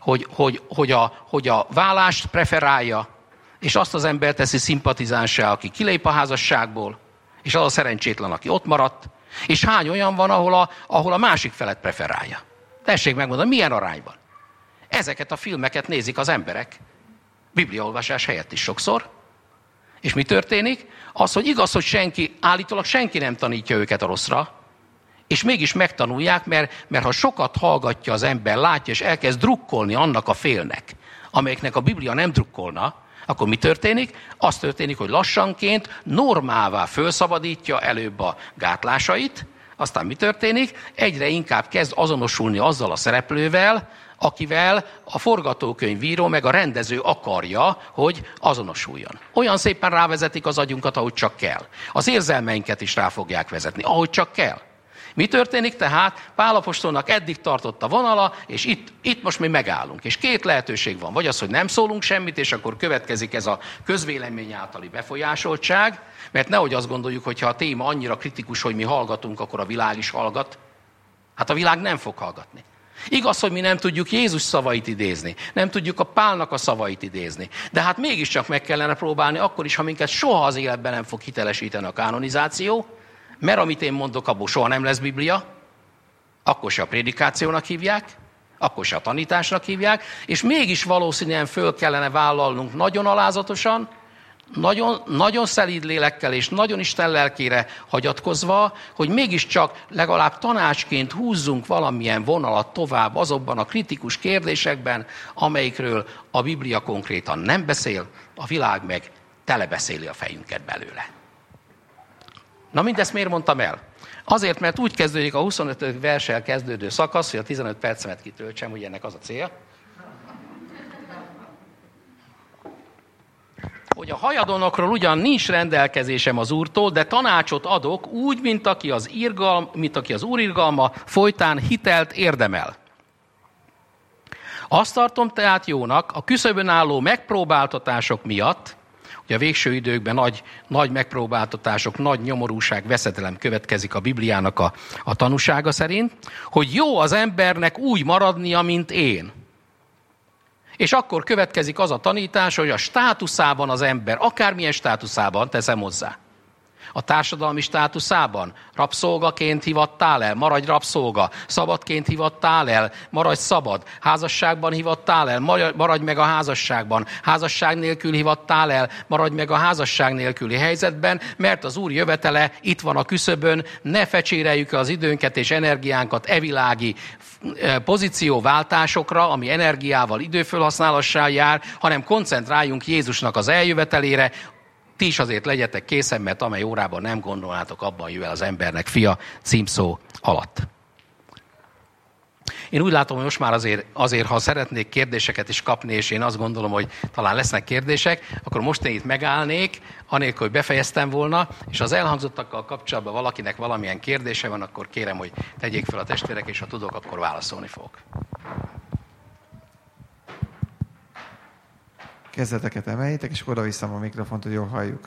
hogy a vállást preferálja, és azt az ember teszi szimpatizánsá, aki kilép a házasságból, és az a szerencsétlen, aki ott maradt, és hány olyan van, ahol a másik felet preferálja. Tessék megmondani, milyen arányban. Ezeket a filmeket nézik az emberek, bibliaolvasás helyett is sokszor, és mi történik? Az, hogy igaz, hogy állítólag senki nem tanítja őket a rosszra, és mégis megtanulják, mert ha sokat hallgatja az ember, látja, és elkezd drukkolni annak a félnek, amelyeknek a Biblia nem drukkolna, akkor mi történik? Az történik, hogy lassanként normálvá felszabadítja előbb a gátlásait, aztán mi történik? Egyre inkább kezd azonosulni azzal a szereplővel, akivel a forgatókönyvíró meg a rendező akarja, hogy azonosuljon. Olyan szépen rávezetik az agyunkat, ahogy csak kell. Az érzelmeinket is rá fogják vezetni, ahogy csak kell. Mi történik tehát? Pál apostolnak eddig tartott a vonala, és itt most mi megállunk. És két lehetőség van. Vagy az, hogy nem szólunk semmit, és akkor következik ez a közvélemény általi befolyásoltság, mert nehogy azt gondoljuk, hogy ha a téma annyira kritikus, hogy mi hallgatunk, akkor a világ is hallgat. Hát a világ nem fog hallgatni. Igaz, hogy mi nem tudjuk Jézus szavait idézni, nem tudjuk a Pálnak a szavait idézni, de hát mégiscsak meg kellene próbálni akkor is, ha minket soha az életben nem fog hitelesíteni a kanonizáció, mert amit én mondok, abból soha nem lesz Biblia, akkor se a prédikációnak hívják, akkor se a tanításnak hívják, és mégis valószínűen föl kellene vállalnunk nagyon alázatosan, nagyon, nagyon szelíd lélekkel és nagyon Isten lelkére hagyatkozva, hogy mégiscsak legalább tanácsként húzzunk valamilyen vonalat tovább azokban a kritikus kérdésekben, amelyikről a Biblia konkrétan nem beszél, a világ meg telebeszéli a fejünket belőle. Na mindezt miért mondtam el? Azért, mert úgy kezdődik a 25. verssel kezdődő szakasz, hogy a 15 percemet kitöltsem, ugye ennek az a cél, hogy a hajadonokról ugyan nincs rendelkezésem az Úrtól, de tanácsot adok úgy, mint aki az Úr irgalma folytán hitelt érdemel. Azt tartom tehát jónak, a küszöbön álló megpróbáltatások miatt, hogy a végső időkben nagy megpróbáltatások, nagy nyomorúság, veszedelem következik a Bibliának a tanúsága szerint, hogy jó az embernek úgy maradnia, mint én. És akkor következik az a tanítás, hogy a státuszában az ember, akármilyen státuszában, teszem hozzá, a társadalmi státuszában rabszolgaként hivattál el, maradj rabszolga, szabadként hivattál el, maradj szabad, házasságban hivattál el, maradj meg a házasságban, házasság nélkül hivattál el, maradj meg a házasság nélküli helyzetben, mert az Úr jövetele itt van a küszöbön, ne fecséreljük az időnket és energiánkat evilági pozícióváltásokra, ami energiával, időfölhasználással jár, hanem koncentráljunk Jézusnak az eljövetelére. Ti is azért legyetek készen, mert amely órában nem gondolnátok, abban jövel az embernek fia címszó alatt. Én úgy látom, hogy most már azért, ha szeretnék kérdéseket is kapni, és én azt gondolom, hogy talán lesznek kérdések, akkor most én itt megállnék, anélkül, hogy befejeztem volna, és az elhangzottakkal kapcsolatban valakinek valamilyen kérdése van, akkor kérem, hogy tegyék fel a testvérek, és ha tudok, akkor válaszolni fogok. Kezdeteket emeljétek, és oda viszem a mikrofont, hogy jól halljuk.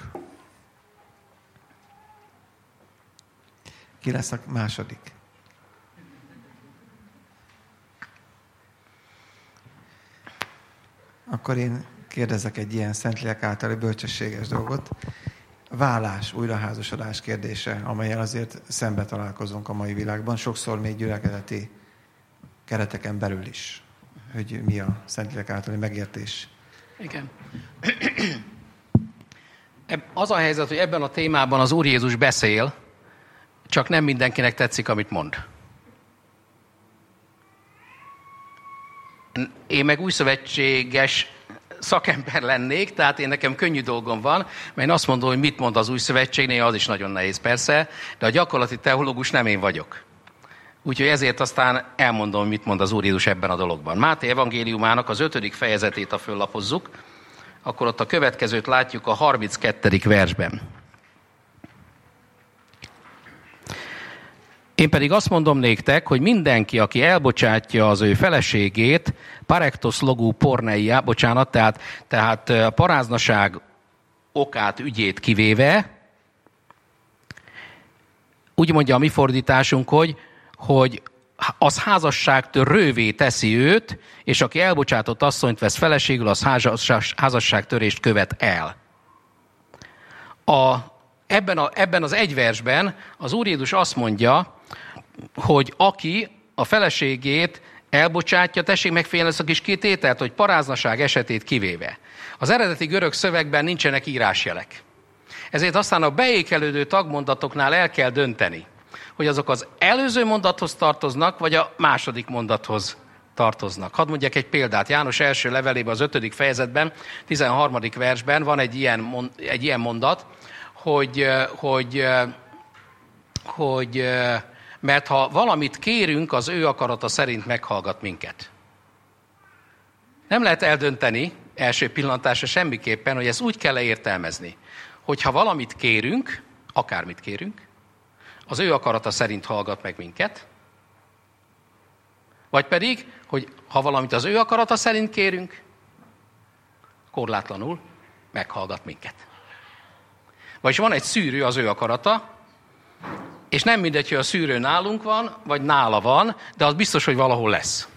Ki lesz a második? Akkor én kérdezek egy ilyen Szentlélek általi bölcsességes dolgot. válás, újraházasodás kérdése, amellyel azért szembe találkozunk a mai világban, sokszor még gyülekezeti kereteken belül is, hogy mi a Szentlélek általi megértés. Igen. Az a helyzet, hogy ebben a témában az Úr Jézus beszél, csak nem mindenkinek tetszik, amit mond. Én meg újszövetséges szakember lennék, tehát nekem könnyű dolgom van, mert én azt mondom, hogy mit mond az új szövetségnél, az is nagyon nehéz persze, de a gyakorlati teológus nem én vagyok. Úgyhogy ezért aztán elmondom, hogy mit mond az Úr Jézus ebben a dologban. Máté evangéliumának az 5. fejezetét, ha föllapozzuk, akkor ott a következőt látjuk a 32. versben. Én pedig azt mondom néktek, hogy mindenki, aki elbocsátja az ő feleségét, parektos logú porneia, tehát a paráznaság okát, ügyét kivéve, úgy mondja a mi fordításunk, hogy az házasságtörővé teszi őt, és aki elbocsátott asszonyt vesz feleségül, az házasságtörést követ el. Ebben az egy versben az Úr Jézus azt mondja, hogy aki a feleségét elbocsátja, tessék megfigyelni ezt a kis kitételt, hogy paráznaság esetét kivéve. Az eredeti görög szövegben nincsenek írásjelek. Ezért aztán a beékelődő tagmondatoknál el kell dönteni, hogy azok az előző mondathoz tartoznak, vagy a második mondathoz tartoznak. Hadd mondjak egy példát. János első levelében az 5. fejezetben, 13. versben van egy ilyen mondat, hogy mert ha valamit kérünk, az ő akarata szerint meghallgat minket. Nem lehet eldönteni első pillantásra semmiképpen, hogy ezt úgy kell értelmezni, hogy ha valamit kérünk, akármit kérünk, az ő akarata szerint hallgat meg minket, vagy pedig, hogy ha valamit az ő akarata szerint kérünk, korlátlanul meghallgat minket. Vagyis van egy szűrő, az ő akarata, és nem mindegy, hogy a szűrő nálunk van, vagy nála van, de az biztos, hogy valahol lesz.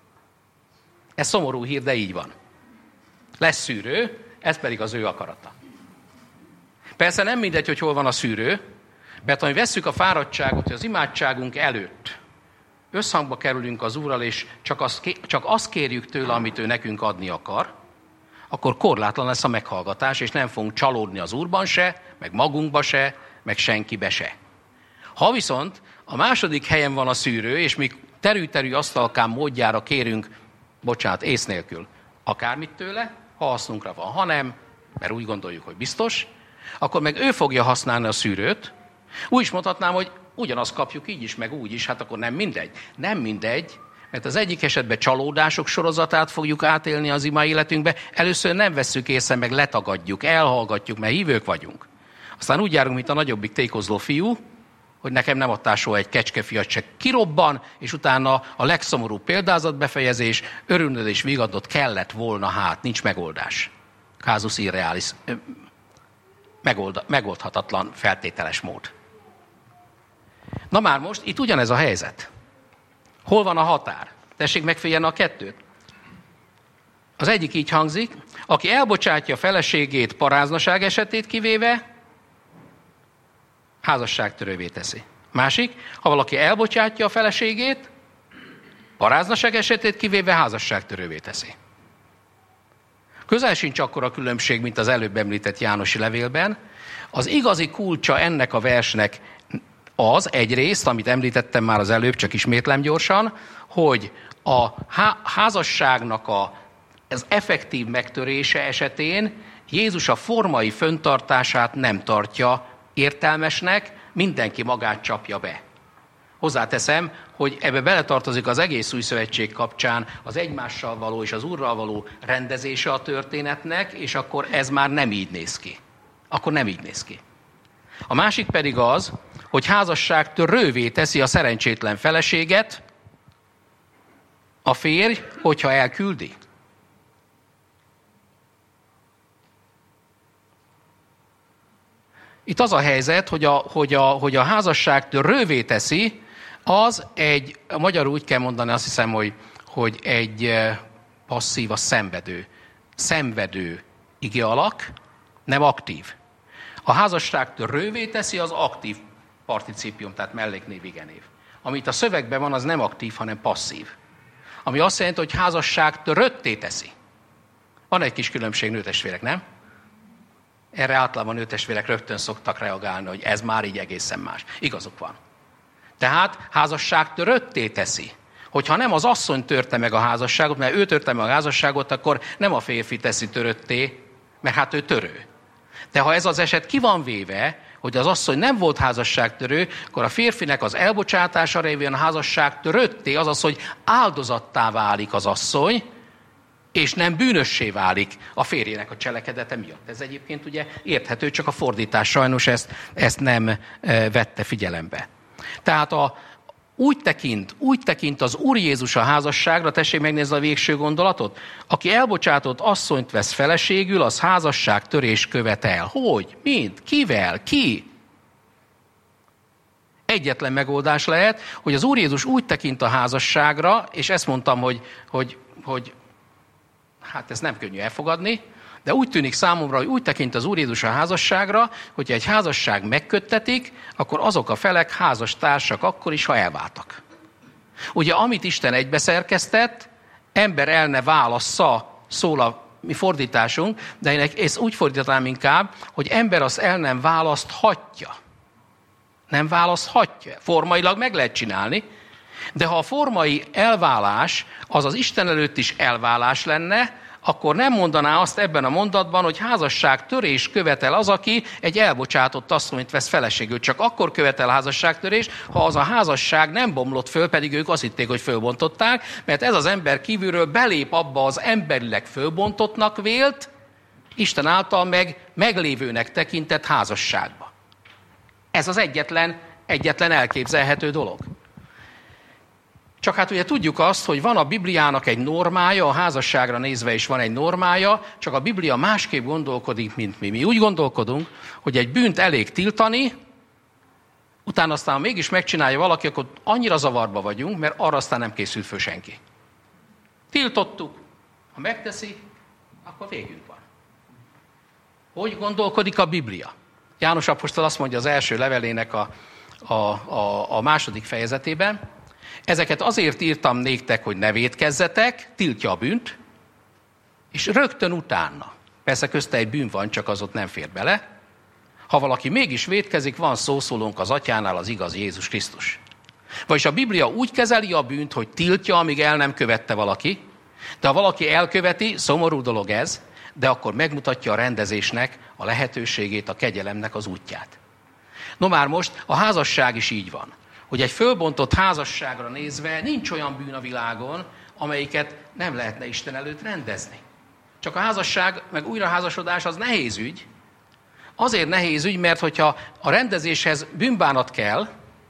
Ez szomorú hír, de így van. Lesz szűrő, ez pedig az ő akarata. Persze nem mindegy, hogy hol van a szűrő, mert ha mi vesszük a fáradtságot, hogy az imádságunk előtt összhangba kerülünk az Úrral, és csak azt kérjük tőle, amit ő nekünk adni akar, akkor korlátlan lesz a meghallgatás, és nem fogunk csalódni az Úrban se, meg magunkba se, meg senkibe se. Ha viszont a második helyen van a szűrő, és mi terű-terű asztalkán módjára kérünk, ész nélkül, akármit tőle, ha hasznunkra van, ha nem, mert úgy gondoljuk, hogy biztos, akkor meg ő fogja használni a szűrőt. Úgy is mondhatnám, hogy ugyanazt kapjuk így is, meg úgy is, hát akkor nem mindegy. Nem mindegy, mert az egyik esetben csalódások sorozatát fogjuk átélni az ima életünkbe, először nem vesszük észre, meg letagadjuk, elhallgatjuk, mert hívők vagyunk. Aztán úgy járunk, mint a nagyobbik tékozló fiú, hogy nekem nem adtál soha egy kecskefiat se, kirobban, és utána a legszomorúbb példázatbefejezés, örülnöd és vigadnod kellett volna, hát nincs megoldás. Casus irrealis, megoldhatatlan feltételes mód. Na már most, itt ugyanez a helyzet. Hol van a határ? Tessék megfigyelni a kettőt. Az egyik így hangzik, aki elbocsátja a feleségét paráznaság esetét kivéve, házasságtörővé teszi. Másik, ha valaki elbocsátja a feleségét, paráznaság esetét kivéve házasságtörővé teszi. Közel sincs akkora különbség, mint az előbb említett Jánosi levélben. Az igazi kulcsa ennek a versnek az egyrészt, amit említettem már az előbb, csak ismétlem gyorsan, hogy a házasságnak az effektív megtörése esetén Jézus a formai föntartását nem tartja értelmesnek, mindenki magát csapja be. Hozzáteszem, hogy ebbe beletartozik az egész új szövetség kapcsán az egymással való és az Úrral való rendezése a történetnek, és akkor ez már nem így néz ki. Akkor nem így néz ki. A másik pedig az, hogy házasságtörővé teszi a szerencsétlen feleséget a férj, hogyha elküldi. Itt az a helyzet, hogy a házasságtörővé teszi, az egy, magyarul úgy kell mondani, azt hiszem, hogy egy passzív, a szenvedő ige alak, nem aktív. A házasság törővé teszi az aktív particípium, tehát melléknév, igenév. Amit a szövegben van, az nem aktív, hanem passzív. Ami azt jelenti, hogy házasság törötté teszi. Van egy kis különbség, nőtestvérek, nem? Erre általában nőtestvérek rögtön szoktak reagálni, hogy ez már így egészen más. Igazuk van. Tehát házasság törötté teszi. Hogyha nem az asszony törte meg a házasságot, mert ő törte meg a házasságot, akkor nem a férfi teszi törötté, mert hát ő törő. De ha ez az eset ki van véve, hogy az asszony nem volt házasságtörő, akkor a férfinek az elbocsátása révén a házasság törötté, azaz, hogy áldozattá válik az asszony, és nem bűnössé válik a férjének a cselekedete miatt. Ez egyébként ugye érthető, csak a fordítás sajnos ezt nem vette figyelembe. Tehát úgy tekint az Úr Jézus a házasságra, tessék megnézni a végső gondolatot, aki elbocsátott asszonyt vesz feleségül, az házasságtörés követel. Hogy? Mint? Kivel? Ki? Egyetlen megoldás lehet, hogy az Úr Jézus úgy tekint a házasságra, és ezt mondtam, hogy hát ez nem könnyű elfogadni, de úgy tűnik számomra, hogy úgy tekint az Úr Jézus a házasságra, hogyha egy házasság megköttetik, akkor azok a felek házastársak akkor is, ha elváltak. Ugye, amit Isten egybeszerkesztett, ember el ne válassza, szól a mi fordításunk, de én ezt úgy fordítanám inkább, hogy ember azt el nem választhatja. Nem választhatja. Formailag meg lehet csinálni, de ha a formai elválás az az Isten előtt is elválás lenne, akkor nem mondaná azt ebben a mondatban, hogy házasságtörés követel az, aki egy elbocsátott asszonyt vesz feleségül. Csak akkor követel házasságtörés, ha az a házasság nem bomlott föl, pedig ők azt hitték, hogy fölbontották, mert ez az ember kívülről belép abba az emberileg fölbontottnak vélt, Isten által meglévőnek tekintett házasságba. Ez az egyetlen elképzelhető dolog. Csak hát ugye tudjuk azt, hogy van a Bibliának egy normája, a házasságra nézve is van egy normája, csak a Biblia másképp gondolkodik, mint mi. Mi úgy gondolkodunk, hogy egy bűnt elég tiltani, utána aztán mégis megcsinálja valaki, akkor annyira zavarba vagyunk, mert arra aztán nem készül föl senki. Tiltottuk, ha megteszi, akkor végünk van. Hogy gondolkodik a Biblia? János apostol azt mondja az első levelének a második fejezetében, ezeket azért írtam néktek, hogy ne vétkezzetek, tiltja a bűnt, és rögtön utána, persze közte egy bűn van, csak az ott nem fér bele, ha valaki mégis vétkezik, van szószólónk az atyánál, az igaz Jézus Krisztus. Vagyis a Biblia úgy kezeli a bűnt, hogy tiltja, amíg el nem követte valaki, de ha valaki elköveti, szomorú dolog ez, de akkor megmutatja a rendezésnek a lehetőségét, a kegyelemnek az útját. No már most a házasság is így van, hogy egy fölbontott házasságra nézve nincs olyan bűn a világon, amelyiket nem lehetne Isten előtt rendezni. Csak a házasság, meg újraházasodás az nehéz ügy. Azért nehéz ügy, mert hogyha a rendezéshez bűnbánat kell,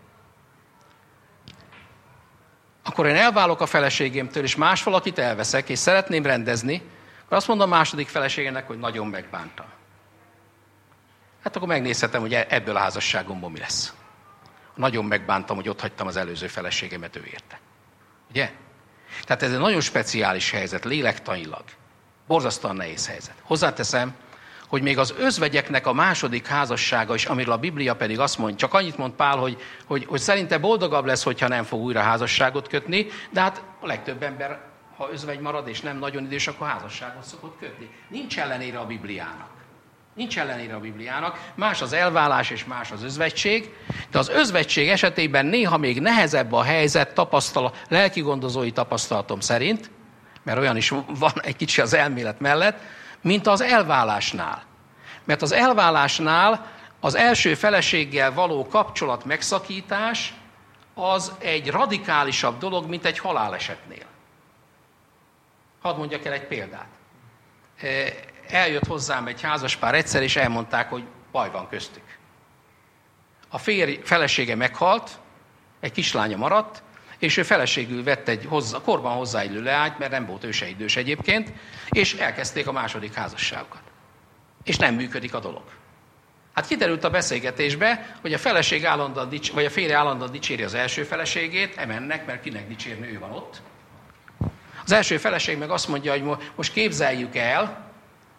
akkor én elválok a feleségemtől, és más valakit elveszek, és szeretném rendezni, akkor azt mondom a második feleségemnek, hogy nagyon megbántam. Hát akkor megnézhetem, hogy ebből a házasságomból mi lesz. Nagyon megbántam, hogy ott hagytam az előző feleségemet, ő érte. Ugye? Tehát ez egy nagyon speciális helyzet, lélektanilag. Borzasztóan nehéz helyzet. Hozzáteszem, hogy még az özvegyeknek a második házassága is, amiről a Biblia pedig azt mondja, csak annyit mond Pál, hogy szerinte boldogabb lesz, hogyha nem fog újra házasságot kötni, de hát a legtöbb ember, ha özvegy marad és nem nagyon idős, akkor házasságot szokott kötni. Nincs ellenére a Bibliának. Nincs ellenére a Bibliának. Más az elválás és más az özvegység, de az özvegység esetében néha még nehezebb a helyzet lelkigondozói tapasztalatom szerint, mert olyan is van egy kicsi az elmélet mellett, mint az elválásnál. Mert az elválásnál az első feleséggel való kapcsolat megszakítás az egy radikálisabb dolog, mint egy halálesetnél. Hadd mondjak el egy példát. Eljött hozzám egy házaspár egyszer, és elmondták, hogy baj van köztük. A felesége meghalt, egy kislánya maradt, és ő feleségül vett egy korban hozzáillő leányt, mert nem volt ő se idős egyébként, és elkezdték a második házasságukat. És nem működik a dolog. Hát kiderült a beszélgetésbe, hogy a feleség vagy a férje állandóan dicséri az első feleségét, emennek, mert kinek dicsérni, ő van ott. Az első feleség meg azt mondja, hogy most képzeljük el,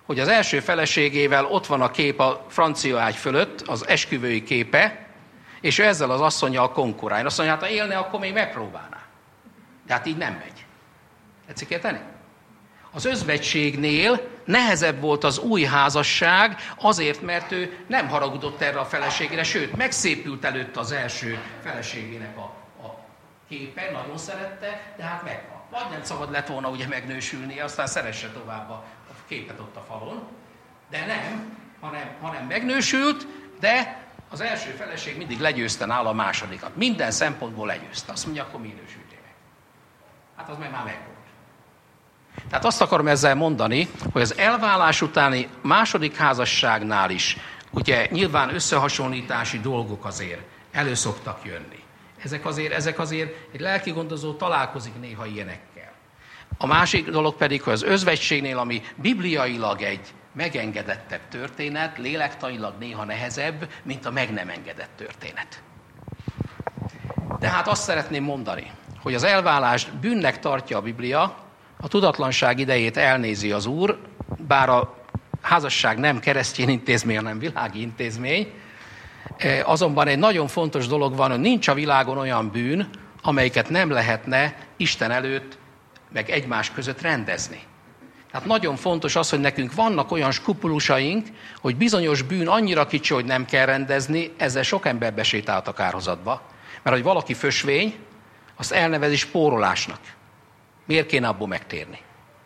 hogy az első feleségével ott van a kép a francia ágy fölött, az esküvői képe, és ő ezzel az asszonnyal konkurál. Azt mondja, hát ha élne, akkor még megpróbálná. De hát így nem megy. Tetszik érteni? Az özvegységnél nehezebb volt az új házasság, azért, mert ő nem haragudott erre a feleségére, sőt, megszépült előtt az első feleségének a képe, nagyon szerette, de hát megvan. Vagy nem szabad lett volna ugye megnősülnie, aztán szeresse tovább a képet ott a falon. De nem, hanem megnősült, de az első feleség mindig legyőzte nála a másodikat. Minden szempontból legyőzte. Azt mondja, akkor mi nősültél meg? Hát az meg már megvolt. Tehát azt akarom ezzel mondani, hogy az elválás utáni második házasságnál is, ugye nyilván összehasonlítási dolgok azért elő szoktak jönni. Ezek azért egy lelkigondozó találkozik néha ilyenekkel. A másik dolog pedig, hogy az özvegységnél, ami bibliailag egy megengedettebb történet, lélektanilag néha nehezebb, mint a meg nem engedett történet. Tehát azt szeretném mondani, hogy az elválást bűnnek tartja a Biblia, a tudatlanság idejét elnézi az Úr, bár a házasság nem keresztény intézmény, hanem világi intézmény, azonban egy nagyon fontos dolog van, hogy nincs a világon olyan bűn, amelyiket nem lehetne Isten előtt, meg egymás között rendezni. Tehát nagyon fontos az, hogy nekünk vannak olyan skrupulusaink, hogy bizonyos bűn annyira kicsi, hogy nem kell rendezni, ezzel sok ember besétált a kárhozatba. Mert hogy valaki fösvény, azt elnevezi spórolásnak. Miért kéne abból megtérni?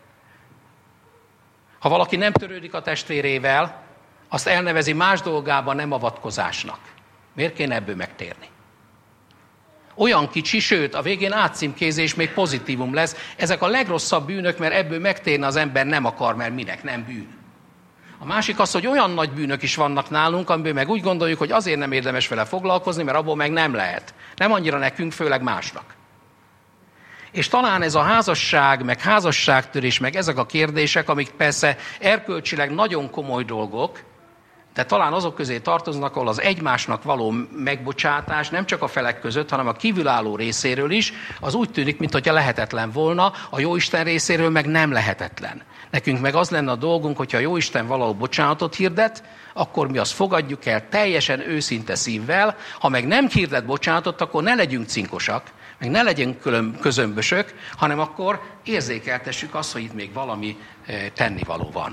Ha valaki nem törődik a testvérével, azt elnevezi más dolgában nem avatkozásnak. Miért kéne ebből megtérni? Olyan kicsi, sőt, a végén átcímkézés még pozitívum lesz. Ezek a legrosszabb bűnök, mert ebből megtérne az ember nem akar, mert minek, nem bűn. A másik az, hogy olyan nagy bűnök is vannak nálunk, amiből meg úgy gondoljuk, hogy azért nem érdemes vele foglalkozni, mert abból meg nem lehet. Nem annyira nekünk, főleg másnak. És talán ez a házasság, meg házasságtörés, meg ezek a kérdések, amik persze erkölcsileg nagyon komoly dolgok, de talán azok közé tartoznak, ahol az egymásnak való megbocsátás nem csak a felek között, hanem a kívülálló részéről is, az úgy tűnik, mintha lehetetlen volna, a Jóisten részéről meg nem lehetetlen. Nekünk meg az lenne a dolgunk, hogyha a Jóisten valahol bocsánatot hirdet, akkor mi azt fogadjuk el teljesen őszinte szívvel, ha meg nem hirdet bocsánatot, akkor ne legyünk cinkosak, meg ne legyünk közömbösök, hanem akkor érzékeltessük azt, hogy itt még valami tennivaló van.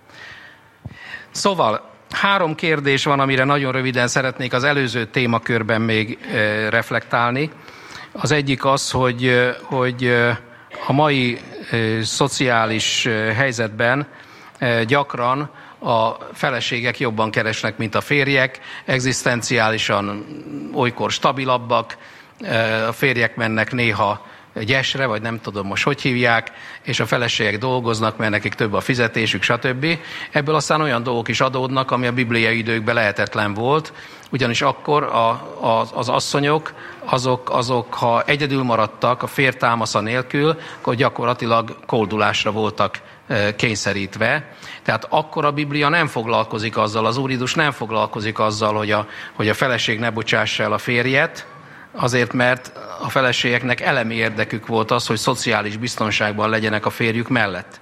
Szóval 3 kérdés van, amire nagyon röviden szeretnék az előző témakörben még reflektálni. Az egyik az, hogy a mai szociális helyzetben gyakran a feleségek jobban keresnek, mint a férjek, egzisztenciálisan olykor stabilabbak, a férjek mennek néha gyesre, vagy nem tudom most hogy hívják, és a feleségek dolgoznak, mert nekik több a fizetésük, stb. Ebből aztán olyan dolgok is adódnak, ami a bibliai időkben lehetetlen volt, ugyanis akkor az asszonyok, azok, ha egyedül maradtak a férj támasza nélkül, akkor gyakorlatilag koldulásra voltak kényszerítve. Tehát akkor a Biblia nem foglalkozik azzal, az Úridus nem foglalkozik azzal, hogy a feleség ne bocsássa el a férjet, azért, mert a feleségeknek elemi érdekük volt az, hogy szociális biztonságban legyenek a férjük mellett.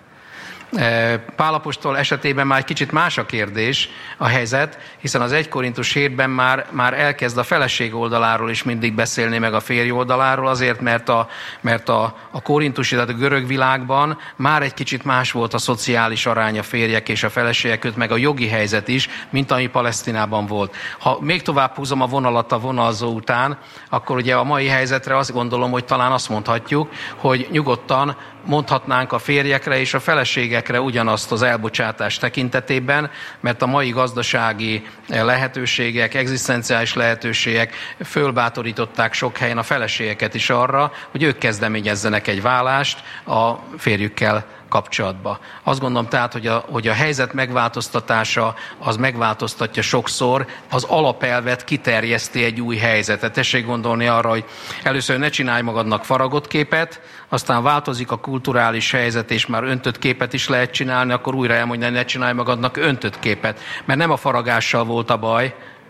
Pál apostol esetében már egy kicsit más a kérdés, a helyzet, hiszen az 1 Korintus 7-ben már elkezd a feleség oldaláról is mindig beszélni, meg a férj oldaláról, azért, mert a korintusi, tehát a görög világban már egy kicsit más volt a szociális arány a férjek és a feleségek között, meg a jogi helyzet is, mint ami Palesztinában volt. Ha még tovább húzom a vonalat a vonalzó után, akkor ugye a mai helyzetre azt gondolom, hogy talán azt mondhatjuk, hogy nyugodtan mondhatnánk a férjekre és a feleségekre ugyanazt az elbocsátás tekintetében, mert a mai gazdasági lehetőségek, egzisztenciális lehetőségek fölbátorították sok helyen a feleségeket is arra, hogy ők kezdeményezzenek egy válást a férjükkel kapcsolatba. Azt gondolom tehát, hogy a helyzet megváltoztatása az megváltoztatja sokszor, az alapelvet kiterjeszti egy új helyzetet. Tessék gondolni arra, hogy először ne csinálj magadnak faragott képet, aztán változik a kulturális helyzet, és már öntött képet is lehet csinálni, akkor újra elmondani, ne csinálj magadnak öntött képet. Mert nem a faragással volt a baj,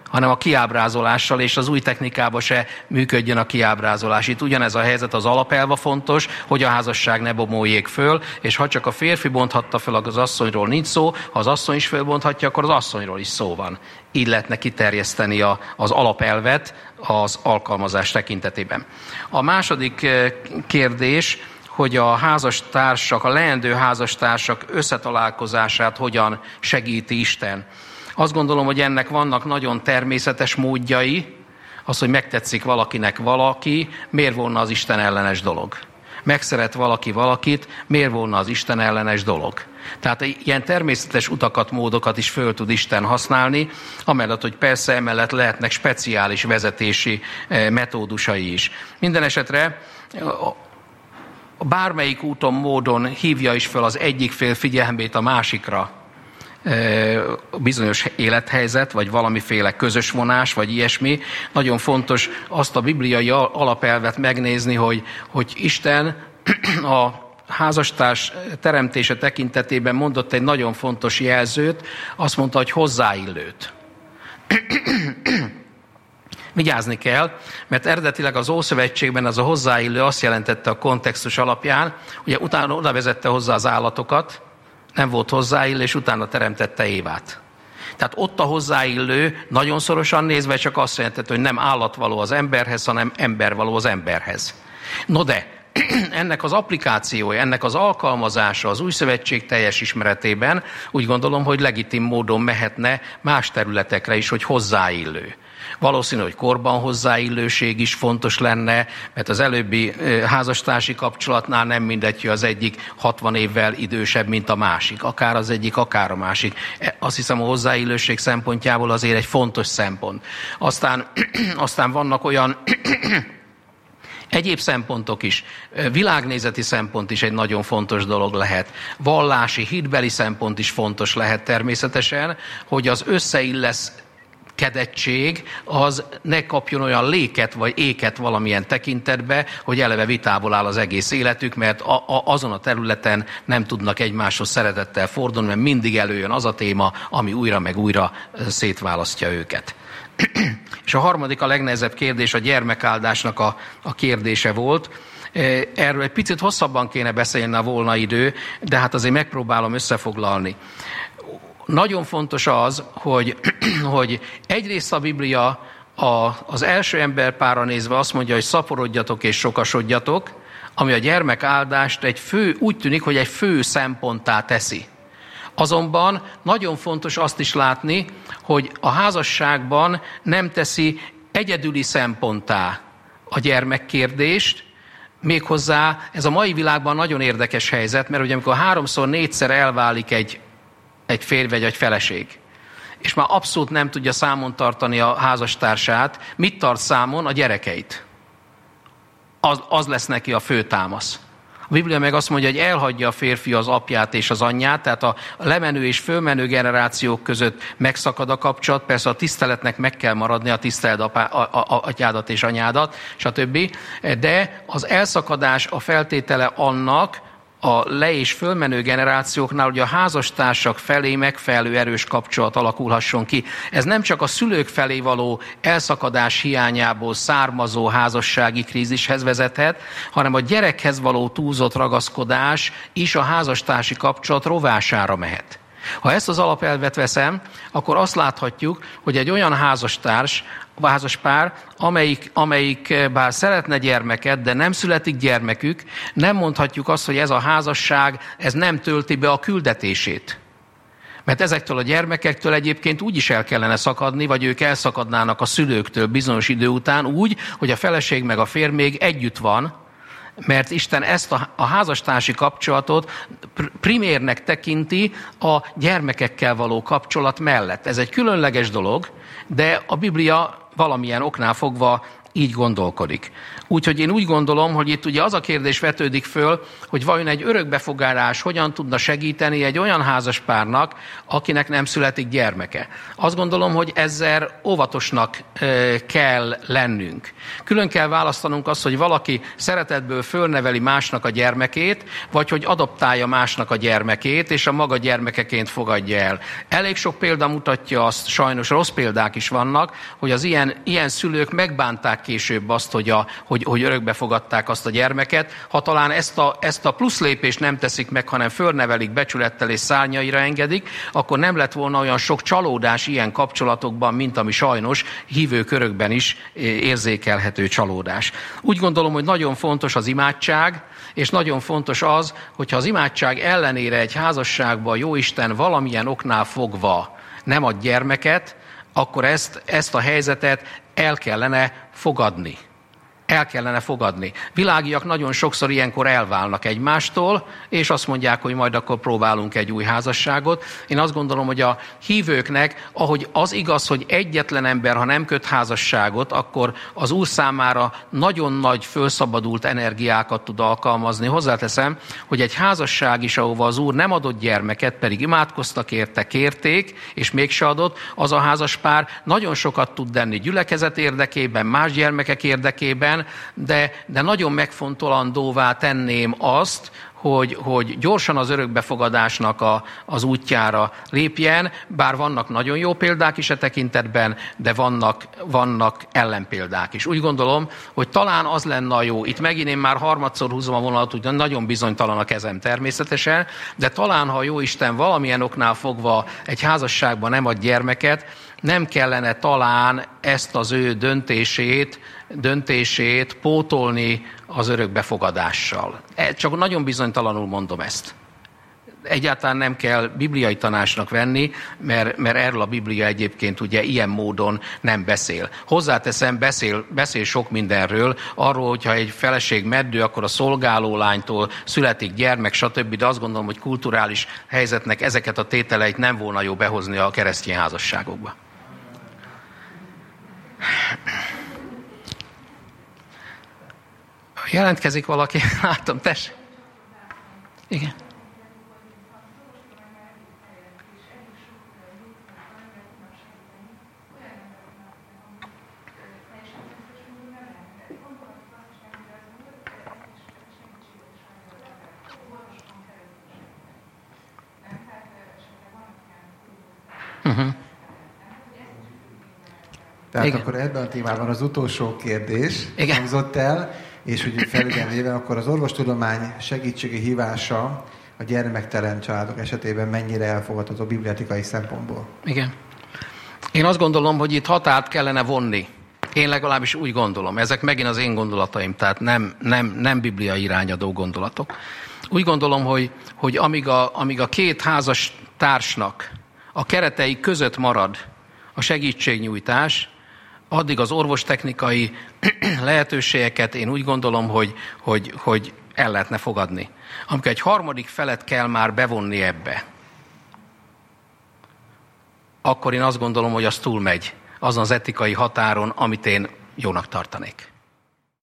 hanem a kiábrázolással, és az új technikában se működjön a kiábrázolás. Itt ugyanez a helyzet, az alapelva fontos, hogy a házasság ne bomoljék föl, és ha csak a férfi bonthatta föl, az asszonyról nincs szó, ha az asszony is fölbonthatja, akkor az asszonyról is szó van. Így lehetne kiterjeszteni az alapelvet az alkalmazás tekintetében. A második kérdés, hogy a házastársak, a leendő házastársak összetalálkozását hogyan segíti Isten. Azt gondolom, hogy ennek vannak nagyon természetes módjai, az, hogy megtetszik valakinek valaki, miért volna az Isten ellenes dolog. Megszeret valaki valakit, miért volna az Isten ellenes dolog. Tehát ilyen természetes utakat, módokat is föl tud Isten használni, amellett, hogy persze emellett lehetnek speciális vezetési metódusai is. Minden esetre bármelyik úton, módon hívja is föl az egyik fél figyelmét a másikra, bizonyos élethelyzet, vagy valamiféle közös vonás, vagy ilyesmi. Nagyon fontos azt a bibliai alapelvet megnézni, hogy Isten a házastárs teremtése tekintetében mondott egy nagyon fontos jelzőt, azt mondta, hogy hozzáillőt. Vigyázni kell, mert eredetileg az Ószövetségben az a hozzáillő azt jelentette a kontextus alapján, ugye utána oda vezette hozzá az állatokat, nem volt hozzáillő, és utána teremtette Évát. Tehát ott a hozzáillő nagyon szorosan nézve csak azt jelentette, hogy nem állat való az emberhez, hanem ember való az emberhez. No de, ennek az applikációja, ennek az alkalmazása az új szövetség teljes ismeretében úgy gondolom, hogy legitim módon mehetne más területekre is, hogy hozzáillő. Valószínű, hogy korban hozzáillőség is fontos lenne, mert az előbbi házastársi kapcsolatnál nem mindegy, hogy az egyik 60 évvel idősebb, mint a másik. Akár az egyik, akár a másik. Azt hiszem, a hozzáillőség szempontjából azért egy fontos szempont. Aztán vannak olyan egyéb szempontok is, világnézeti szempont is egy nagyon fontos dolog lehet. Vallási, hitbeli szempont is fontos lehet természetesen, hogy az összeilleszkedettség az ne kapjon olyan léket vagy éket valamilyen tekintetbe, hogy eleve vitából áll az egész életük, mert azon a területen nem tudnak egymáshoz szeretettel fordulni, mert mindig előjön az a téma, ami újra meg újra szétválasztja őket. És a harmadik, a legnehezebb kérdés a gyermekáldásnak a kérdése volt. Erről egy picit hosszabban kéne beszélni, ha volna idő, de hát azért megpróbálom összefoglalni. Nagyon fontos az, hogy egyrészt a Biblia az első emberpárra nézve azt mondja, hogy szaporodjatok és sokasodjatok, ami a gyermekáldást úgy tűnik, hogy egy fő szemponttá teszi. Azonban nagyon fontos azt is látni, hogy a házasságban nem teszi egyedüli szemponttá a gyermekkérdést, méghozzá ez a mai világban nagyon érdekes helyzet, mert ugye amikor 3-4-szer elválik egy férj vagy egy feleség, és már abszolút nem tudja számon tartani a házastársát, mit tart számon? A gyerekeit. Az lesz neki a fő támasz. A Biblia meg azt mondja, hogy elhagyja a férfi az apját és az anyját, tehát a lemenő és fölmenő generációk között megszakad a kapcsolat, persze a tiszteletnek meg kell maradni, a tiszteld atyádat és anyádat, stb. De az elszakadás a feltétele annak, a le- és fölmenő generációknál, hogy a házastársak felé megfelelő erős kapcsolat alakulhasson ki. Ez nem csak a szülők felé való elszakadás hiányából származó házassági krízishez vezethet, hanem a gyerekhez való túlzott ragaszkodás is a házastársi kapcsolat rovására mehet. Ha ezt az alapelvet veszem, akkor azt láthatjuk, hogy egy olyan házaspár, amelyik bár szeretne gyermeket, de nem születik gyermekük, nem mondhatjuk azt, hogy ez a házasság ez nem tölti be a küldetését. Mert ezektől a gyermekektől egyébként úgy is el kellene szakadni, vagy ők elszakadnának a szülőktől bizonyos idő után úgy, hogy a feleség meg a férj még együtt van, mert Isten ezt a házastársi kapcsolatot primérnek tekinti a gyermekekkel való kapcsolat mellett. Ez egy különleges dolog, de a Biblia valamilyen oknál fogva így gondolkodik. Úgyhogy én úgy gondolom, hogy itt ugye az a kérdés vetődik föl, hogy vajon egy örökbefogadás hogyan tudna segíteni egy olyan házaspárnak, akinek nem születik gyermeke. Azt gondolom, hogy ezzel óvatosnak kell lennünk. Külön kell választanunk azt, hogy valaki szeretetből fölneveli másnak a gyermekét, vagy hogy adoptálja másnak a gyermekét, és a maga gyermekeként fogadja el. Elég sok példa mutatja azt, sajnos rossz példák is vannak, hogy az ilyen szülők megbánták később azt, hogy örökbe fogadták azt a gyermeket. Ha talán ezt a plusz lépést nem teszik meg, hanem fölnevelik becsülettel és szárnyaira engedik, akkor nem lett volna olyan sok csalódás ilyen kapcsolatokban, mint ami sajnos hívő körökben is érzékelhető csalódás. Úgy gondolom, hogy nagyon fontos az imádság, és nagyon fontos az, hogyha az imádság ellenére egy házasságban Jóisten valamilyen oknál fogva nem ad gyermeket, akkor ezt a helyzetet el kellene fogadni. El kellene fogadni. Világiak nagyon sokszor ilyenkor elválnak egymástól, és azt mondják, hogy majd akkor próbálunk egy új házasságot. Én azt gondolom, hogy a hívőknek, ahogy az igaz, hogy egyetlen ember, ha nem köt házasságot, akkor az Úr számára nagyon nagy fölszabadult energiákat tud alkalmazni. Hozzáteszem, hogy egy házasság is, ahova az Úr nem adott gyermeket, pedig imádkoztak érte, kérték, és mégse adott, az a házaspár nagyon sokat tud tenni gyülekezet érdekében, más gyermekek érdekében, de nagyon megfontolandóvá tenném azt, hogy gyorsan az örökbefogadásnak az útjára lépjen, bár vannak nagyon jó példák is a tekintetben, de vannak ellenpéldák is. Úgy gondolom, hogy talán az lenne a jó, itt megint én már harmadszor húzom a vonalat, hogy nagyon bizonytalan a kezem természetesen, de talán, ha a Jóisten valamilyen oknál fogva egy házasságban nem ad gyermeket, nem kellene talán ezt az ő döntését pótolni az örökbefogadással. Csak nagyon bizonytalanul mondom ezt. Egyáltalán nem kell bibliai tanácsnak venni, mert erről a Biblia egyébként ugye ilyen módon nem beszél. Hozzáteszem, beszél sok mindenről, arról, hogyha egy feleség meddő, akkor a szolgálólánytól születik gyermek, stb., de azt gondolom, hogy kulturális helyzetnek ezeket a tételeit nem volna jó behozni a keresztény házasságokba. Jelentkezik valaki? Látom, tessék. Igen. Tehát igen. Akkor ebben a témában az utolsó kérdés hangzott el, és hogy felügyelmével, akkor az orvostudomány segítségi hívása a gyermektelen családok esetében mennyire elfogadható bibliatikai szempontból? Igen. Én azt gondolom, hogy itt határt kellene vonni. Én legalábbis úgy gondolom. Ezek megint az én gondolataim, tehát nem bibliai irányadó gondolatok. Úgy gondolom, hogy amíg a két házas társnak a keretei között marad a segítségnyújtás, addig az orvostechnikai lehetőségeket én úgy gondolom, hogy el lehetne fogadni. Amikor egy harmadik felet kell már bevonni ebbe, akkor én azt gondolom, hogy az túlmegy azon az etikai határon, amit én jónak tartanék.